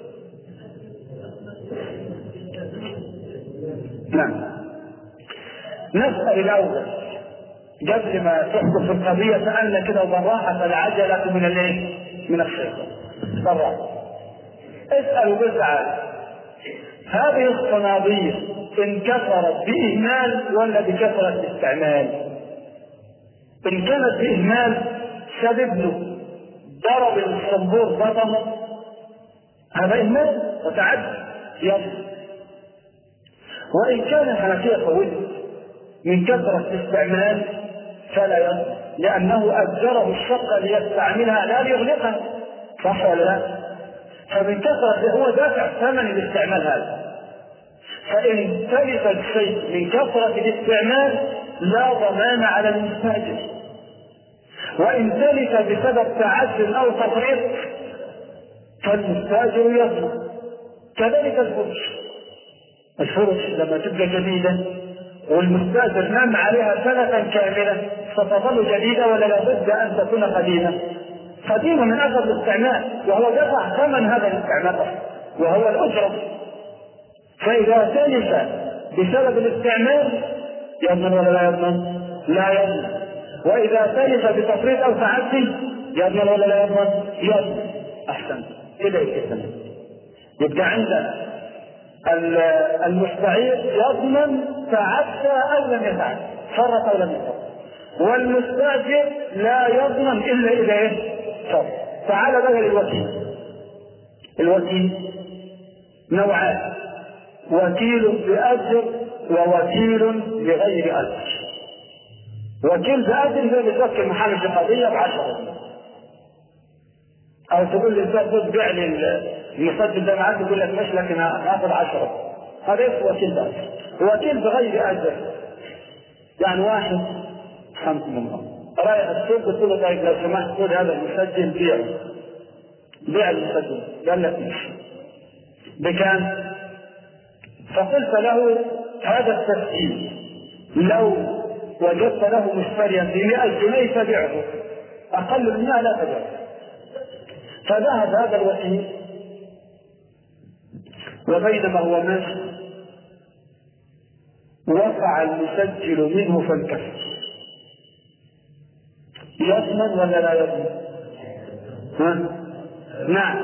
نعم نسأل الأول قبل ما تحكم في القضية سألنا كده بالراحة فالعجلة من الايه؟ من الشيطان. بالراحة اسألوا بسعادة هذه الصناديق انكسرت بإهمال ولا بكثرة استعمال؟ إن كانت بإهمال سبب له ضرب الصنبور بطنه هذا إهمال وتعدي يصل. وإن كان حنفية قوية من كثرة الاستعمال فلا يصل، لأنه أجره الشقة ليستعملها لا ليغلقها، صح ولا لا؟ فمن كثرة هو دافع ثمن الاستعمال هذا. فإن تلف الشيء من كثرة الاستعمال لا ضمان على المستأجر، وإن تلف بسبب تعد أو تفريط فالمستأجر يظلم. كذلك الفرش. الفرش لما تبقى جديدة والمستأجر نام عليها سنة كاملة ستظل جديدة ولا لابد أن تكون قديمة؟ قديمة من أثر الاستعمال، وهو دفع ثمن هذا الاستعمال وهو الأجرة. فإذا تلف بسبب الاستعمال يضمن ولا لا يضمن؟ لا يضمن. وإذا تلف بتفريط أو تعدي يضمن ولا لا يضمن؟ يضمن. أحسن كده كده. يبقى عندنا المستعير يضمن تعدى أو لم يتعدى، فرط أو لم يفرط، والمستأجر لا يضمن إلا إذا إيه؟ فرط. تعال بقى للوكيل. الوكيل نوعان: وكيل بأجر ووكيل بغير أجر. وكيل بأجر زي بتوكل محامي في قضية بعشرة، أو تقول لي ازاي تبيع لي المسجل ده معاك يقول لك مش لكن هاخد عشرة، هذا اسمه وكيل بأجر. وكيل بغير أجر يعني واحد خمس من رايح السوق قلت له طيب لو سمحت خذ هذا المسجل بيعه، بيع المسجل. قال لك ماشي. بكام؟ فقلت له هذا التسجيل لو وجدت له مشتريا بمئة جنيه فبيعه، أقل من مئة لا تبيعه. فذهب هذا الوكيل، وبينما هو ماشي وقع المسجل منه فانكسر. يضمن ولا لا يضمن؟ ها؟ نعم.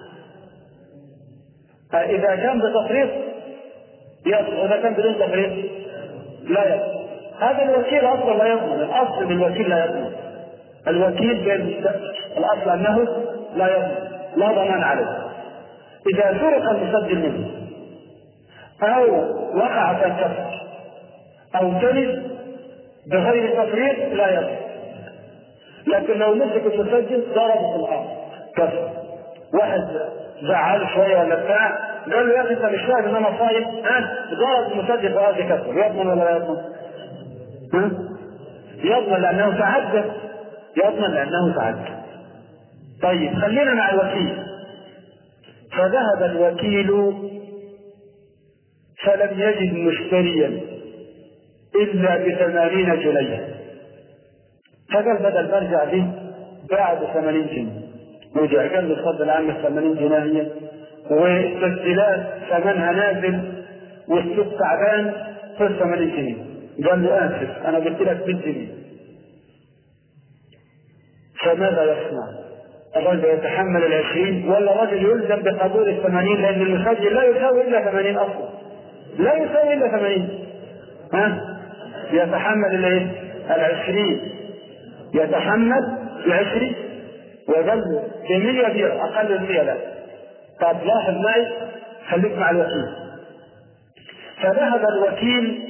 إذا كان بتفريط يضمن، وإذا كان بدون تفريط لا يضمن. هذا الوكيل أصلا لا يضمن، الأصل من الوكيل لا يضمن. الوكيل بين الأصل أنه لا يضمن، لا ضمان عليه. إذا سرق المسجل منه أو وقع فانكسر أو تلف بغير تفريط لا يضمن. لكن لو مسك المسجل ضربه في الأرض كسر، واحد زعل شوية ولا بتاع قال له يا أخي أنت مش فاهم إن أنا صايم، ها ضرب المسجل في الأرض كسر، يضمن ولا لا يضمن؟ ها؟ يضمن لأنه تعدى، يضمن لأنه تعدى. طيب خلينا مع الوكيل. فذهب الوكيل فلم يجد مشتريا إلا بثمانين جنيه، فقال بدل برجع دي بعد ثمانين جنيه. رجع قال له اتفضل عم ثمانين جنيه والتسجيلات ثمنها نازل والسوق تعبان في ثمانين جنيه. قال له آسف أنا قلت لك مئة جنيه. فماذا يصنع؟ الرجل يتحمل العشرين ولا الرجل يلزم بقبول الثمانين؟ لأن المسجل لا يساوي إلا ثمانين أصلا، لا يساوي إلا ثمانين. ها؟ يتحمل الايه؟ العشرين، يتحمل العشرين وقال له بمية بيع أقل من مية لا. طب لاحظ معي، خليك مع الوكيل. فذهب الوكيل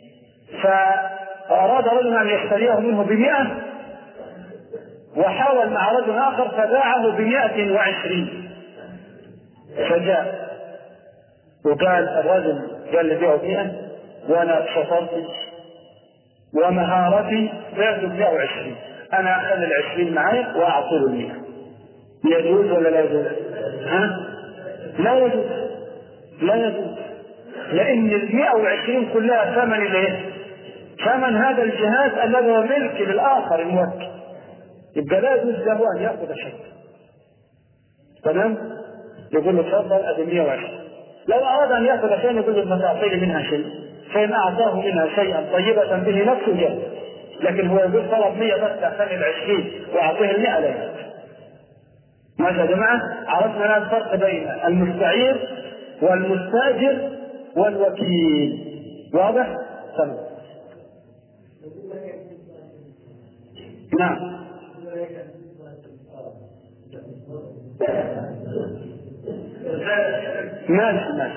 فأراد رجل أن يشتريه منه بمئة، وحاول مع رجل آخر فباعه بمئة وعشرين. فجاء وقال الرجل قال لي بيعه بمئة وأنا شطرتي ومهارتي بعته بمئة وعشرين، أنا أخذ العشرين معي وأعطيه المئة. يجوز ولا لا يجوز؟ ها؟ لا يجوز، لا يجوز، لأن المئة وعشرين كلها ثمن الايه؟ ثمن هذا الجهاز الذي هو ملك للآخر الموكل، يبقى لا يجوز له أن يأخذ شيء. تمام؟ يقول له تفضل أدي مئة وعشرين. لو أراد أن يأخذ شيء يقول له تعطيني منها شيء، فإن أعطاه منها شيئا طيبة به نفسه جاء. لكن هو يقول طلب مئة بس أخذ العشرين وأعطيه المئة لا يجوز. ماشي يا جماعة؟ عرفنا الآن الفرق بين المستعير والمستاجر والوكيل. واضح؟ تمام. نعم. ماشي ماشي.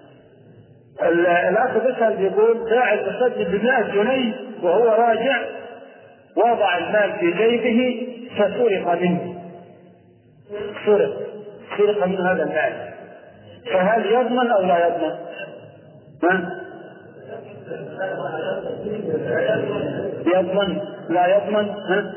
الأخ بيسأل بيقول باع المسجل بمئة جنيه وهو راجع وضع المال في جيبه فسرق منه، سرق سرق من هذا المال، فهل يضمن أو لا يضمن؟ ها؟ يضمن لا يضمن؟ ها؟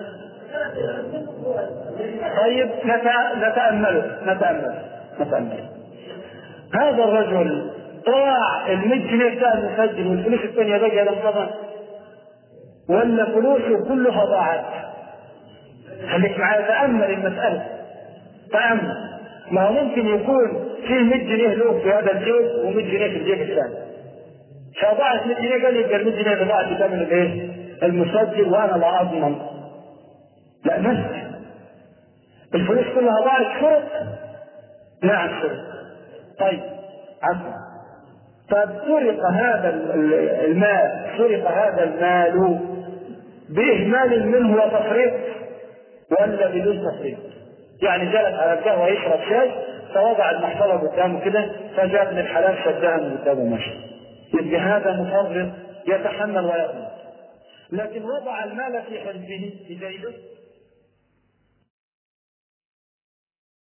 طيب نتأمله نتأمله نتأمله. هذا الرجل ضاع المئة جنيه بتاع المسجل والفلوس الثانية بقى لم تضع، ولا فلوسه كلها ضاعت؟ خليك معايا تأمل المسألة، تأمل. ما ممكن يكون فيه مئة جنيه له في هذا الجيب ومئة جنيه في الجيب الثاني، فضاعت مئة جنيه قال يبقى المئة جنيه ضاعت بثمن الايه؟ المسجل وانا لا اضمن. لا مسك الفلوس كلها ضاعت شرط؟ نعم شرط. طيب عفوا. طب سرق هذا المال، سرق هذا المال بإهمال منه وتفريط ولا بدون تفريط؟ يعني جلس على القهوة يشرب شاي فوضع المحفظة قدامه كده فجاء من الحلال شدها من قدامه ماشي، يبقى هذا مفرط يتحمل ويأمن. لكن وضع المال في حزبه في جيبه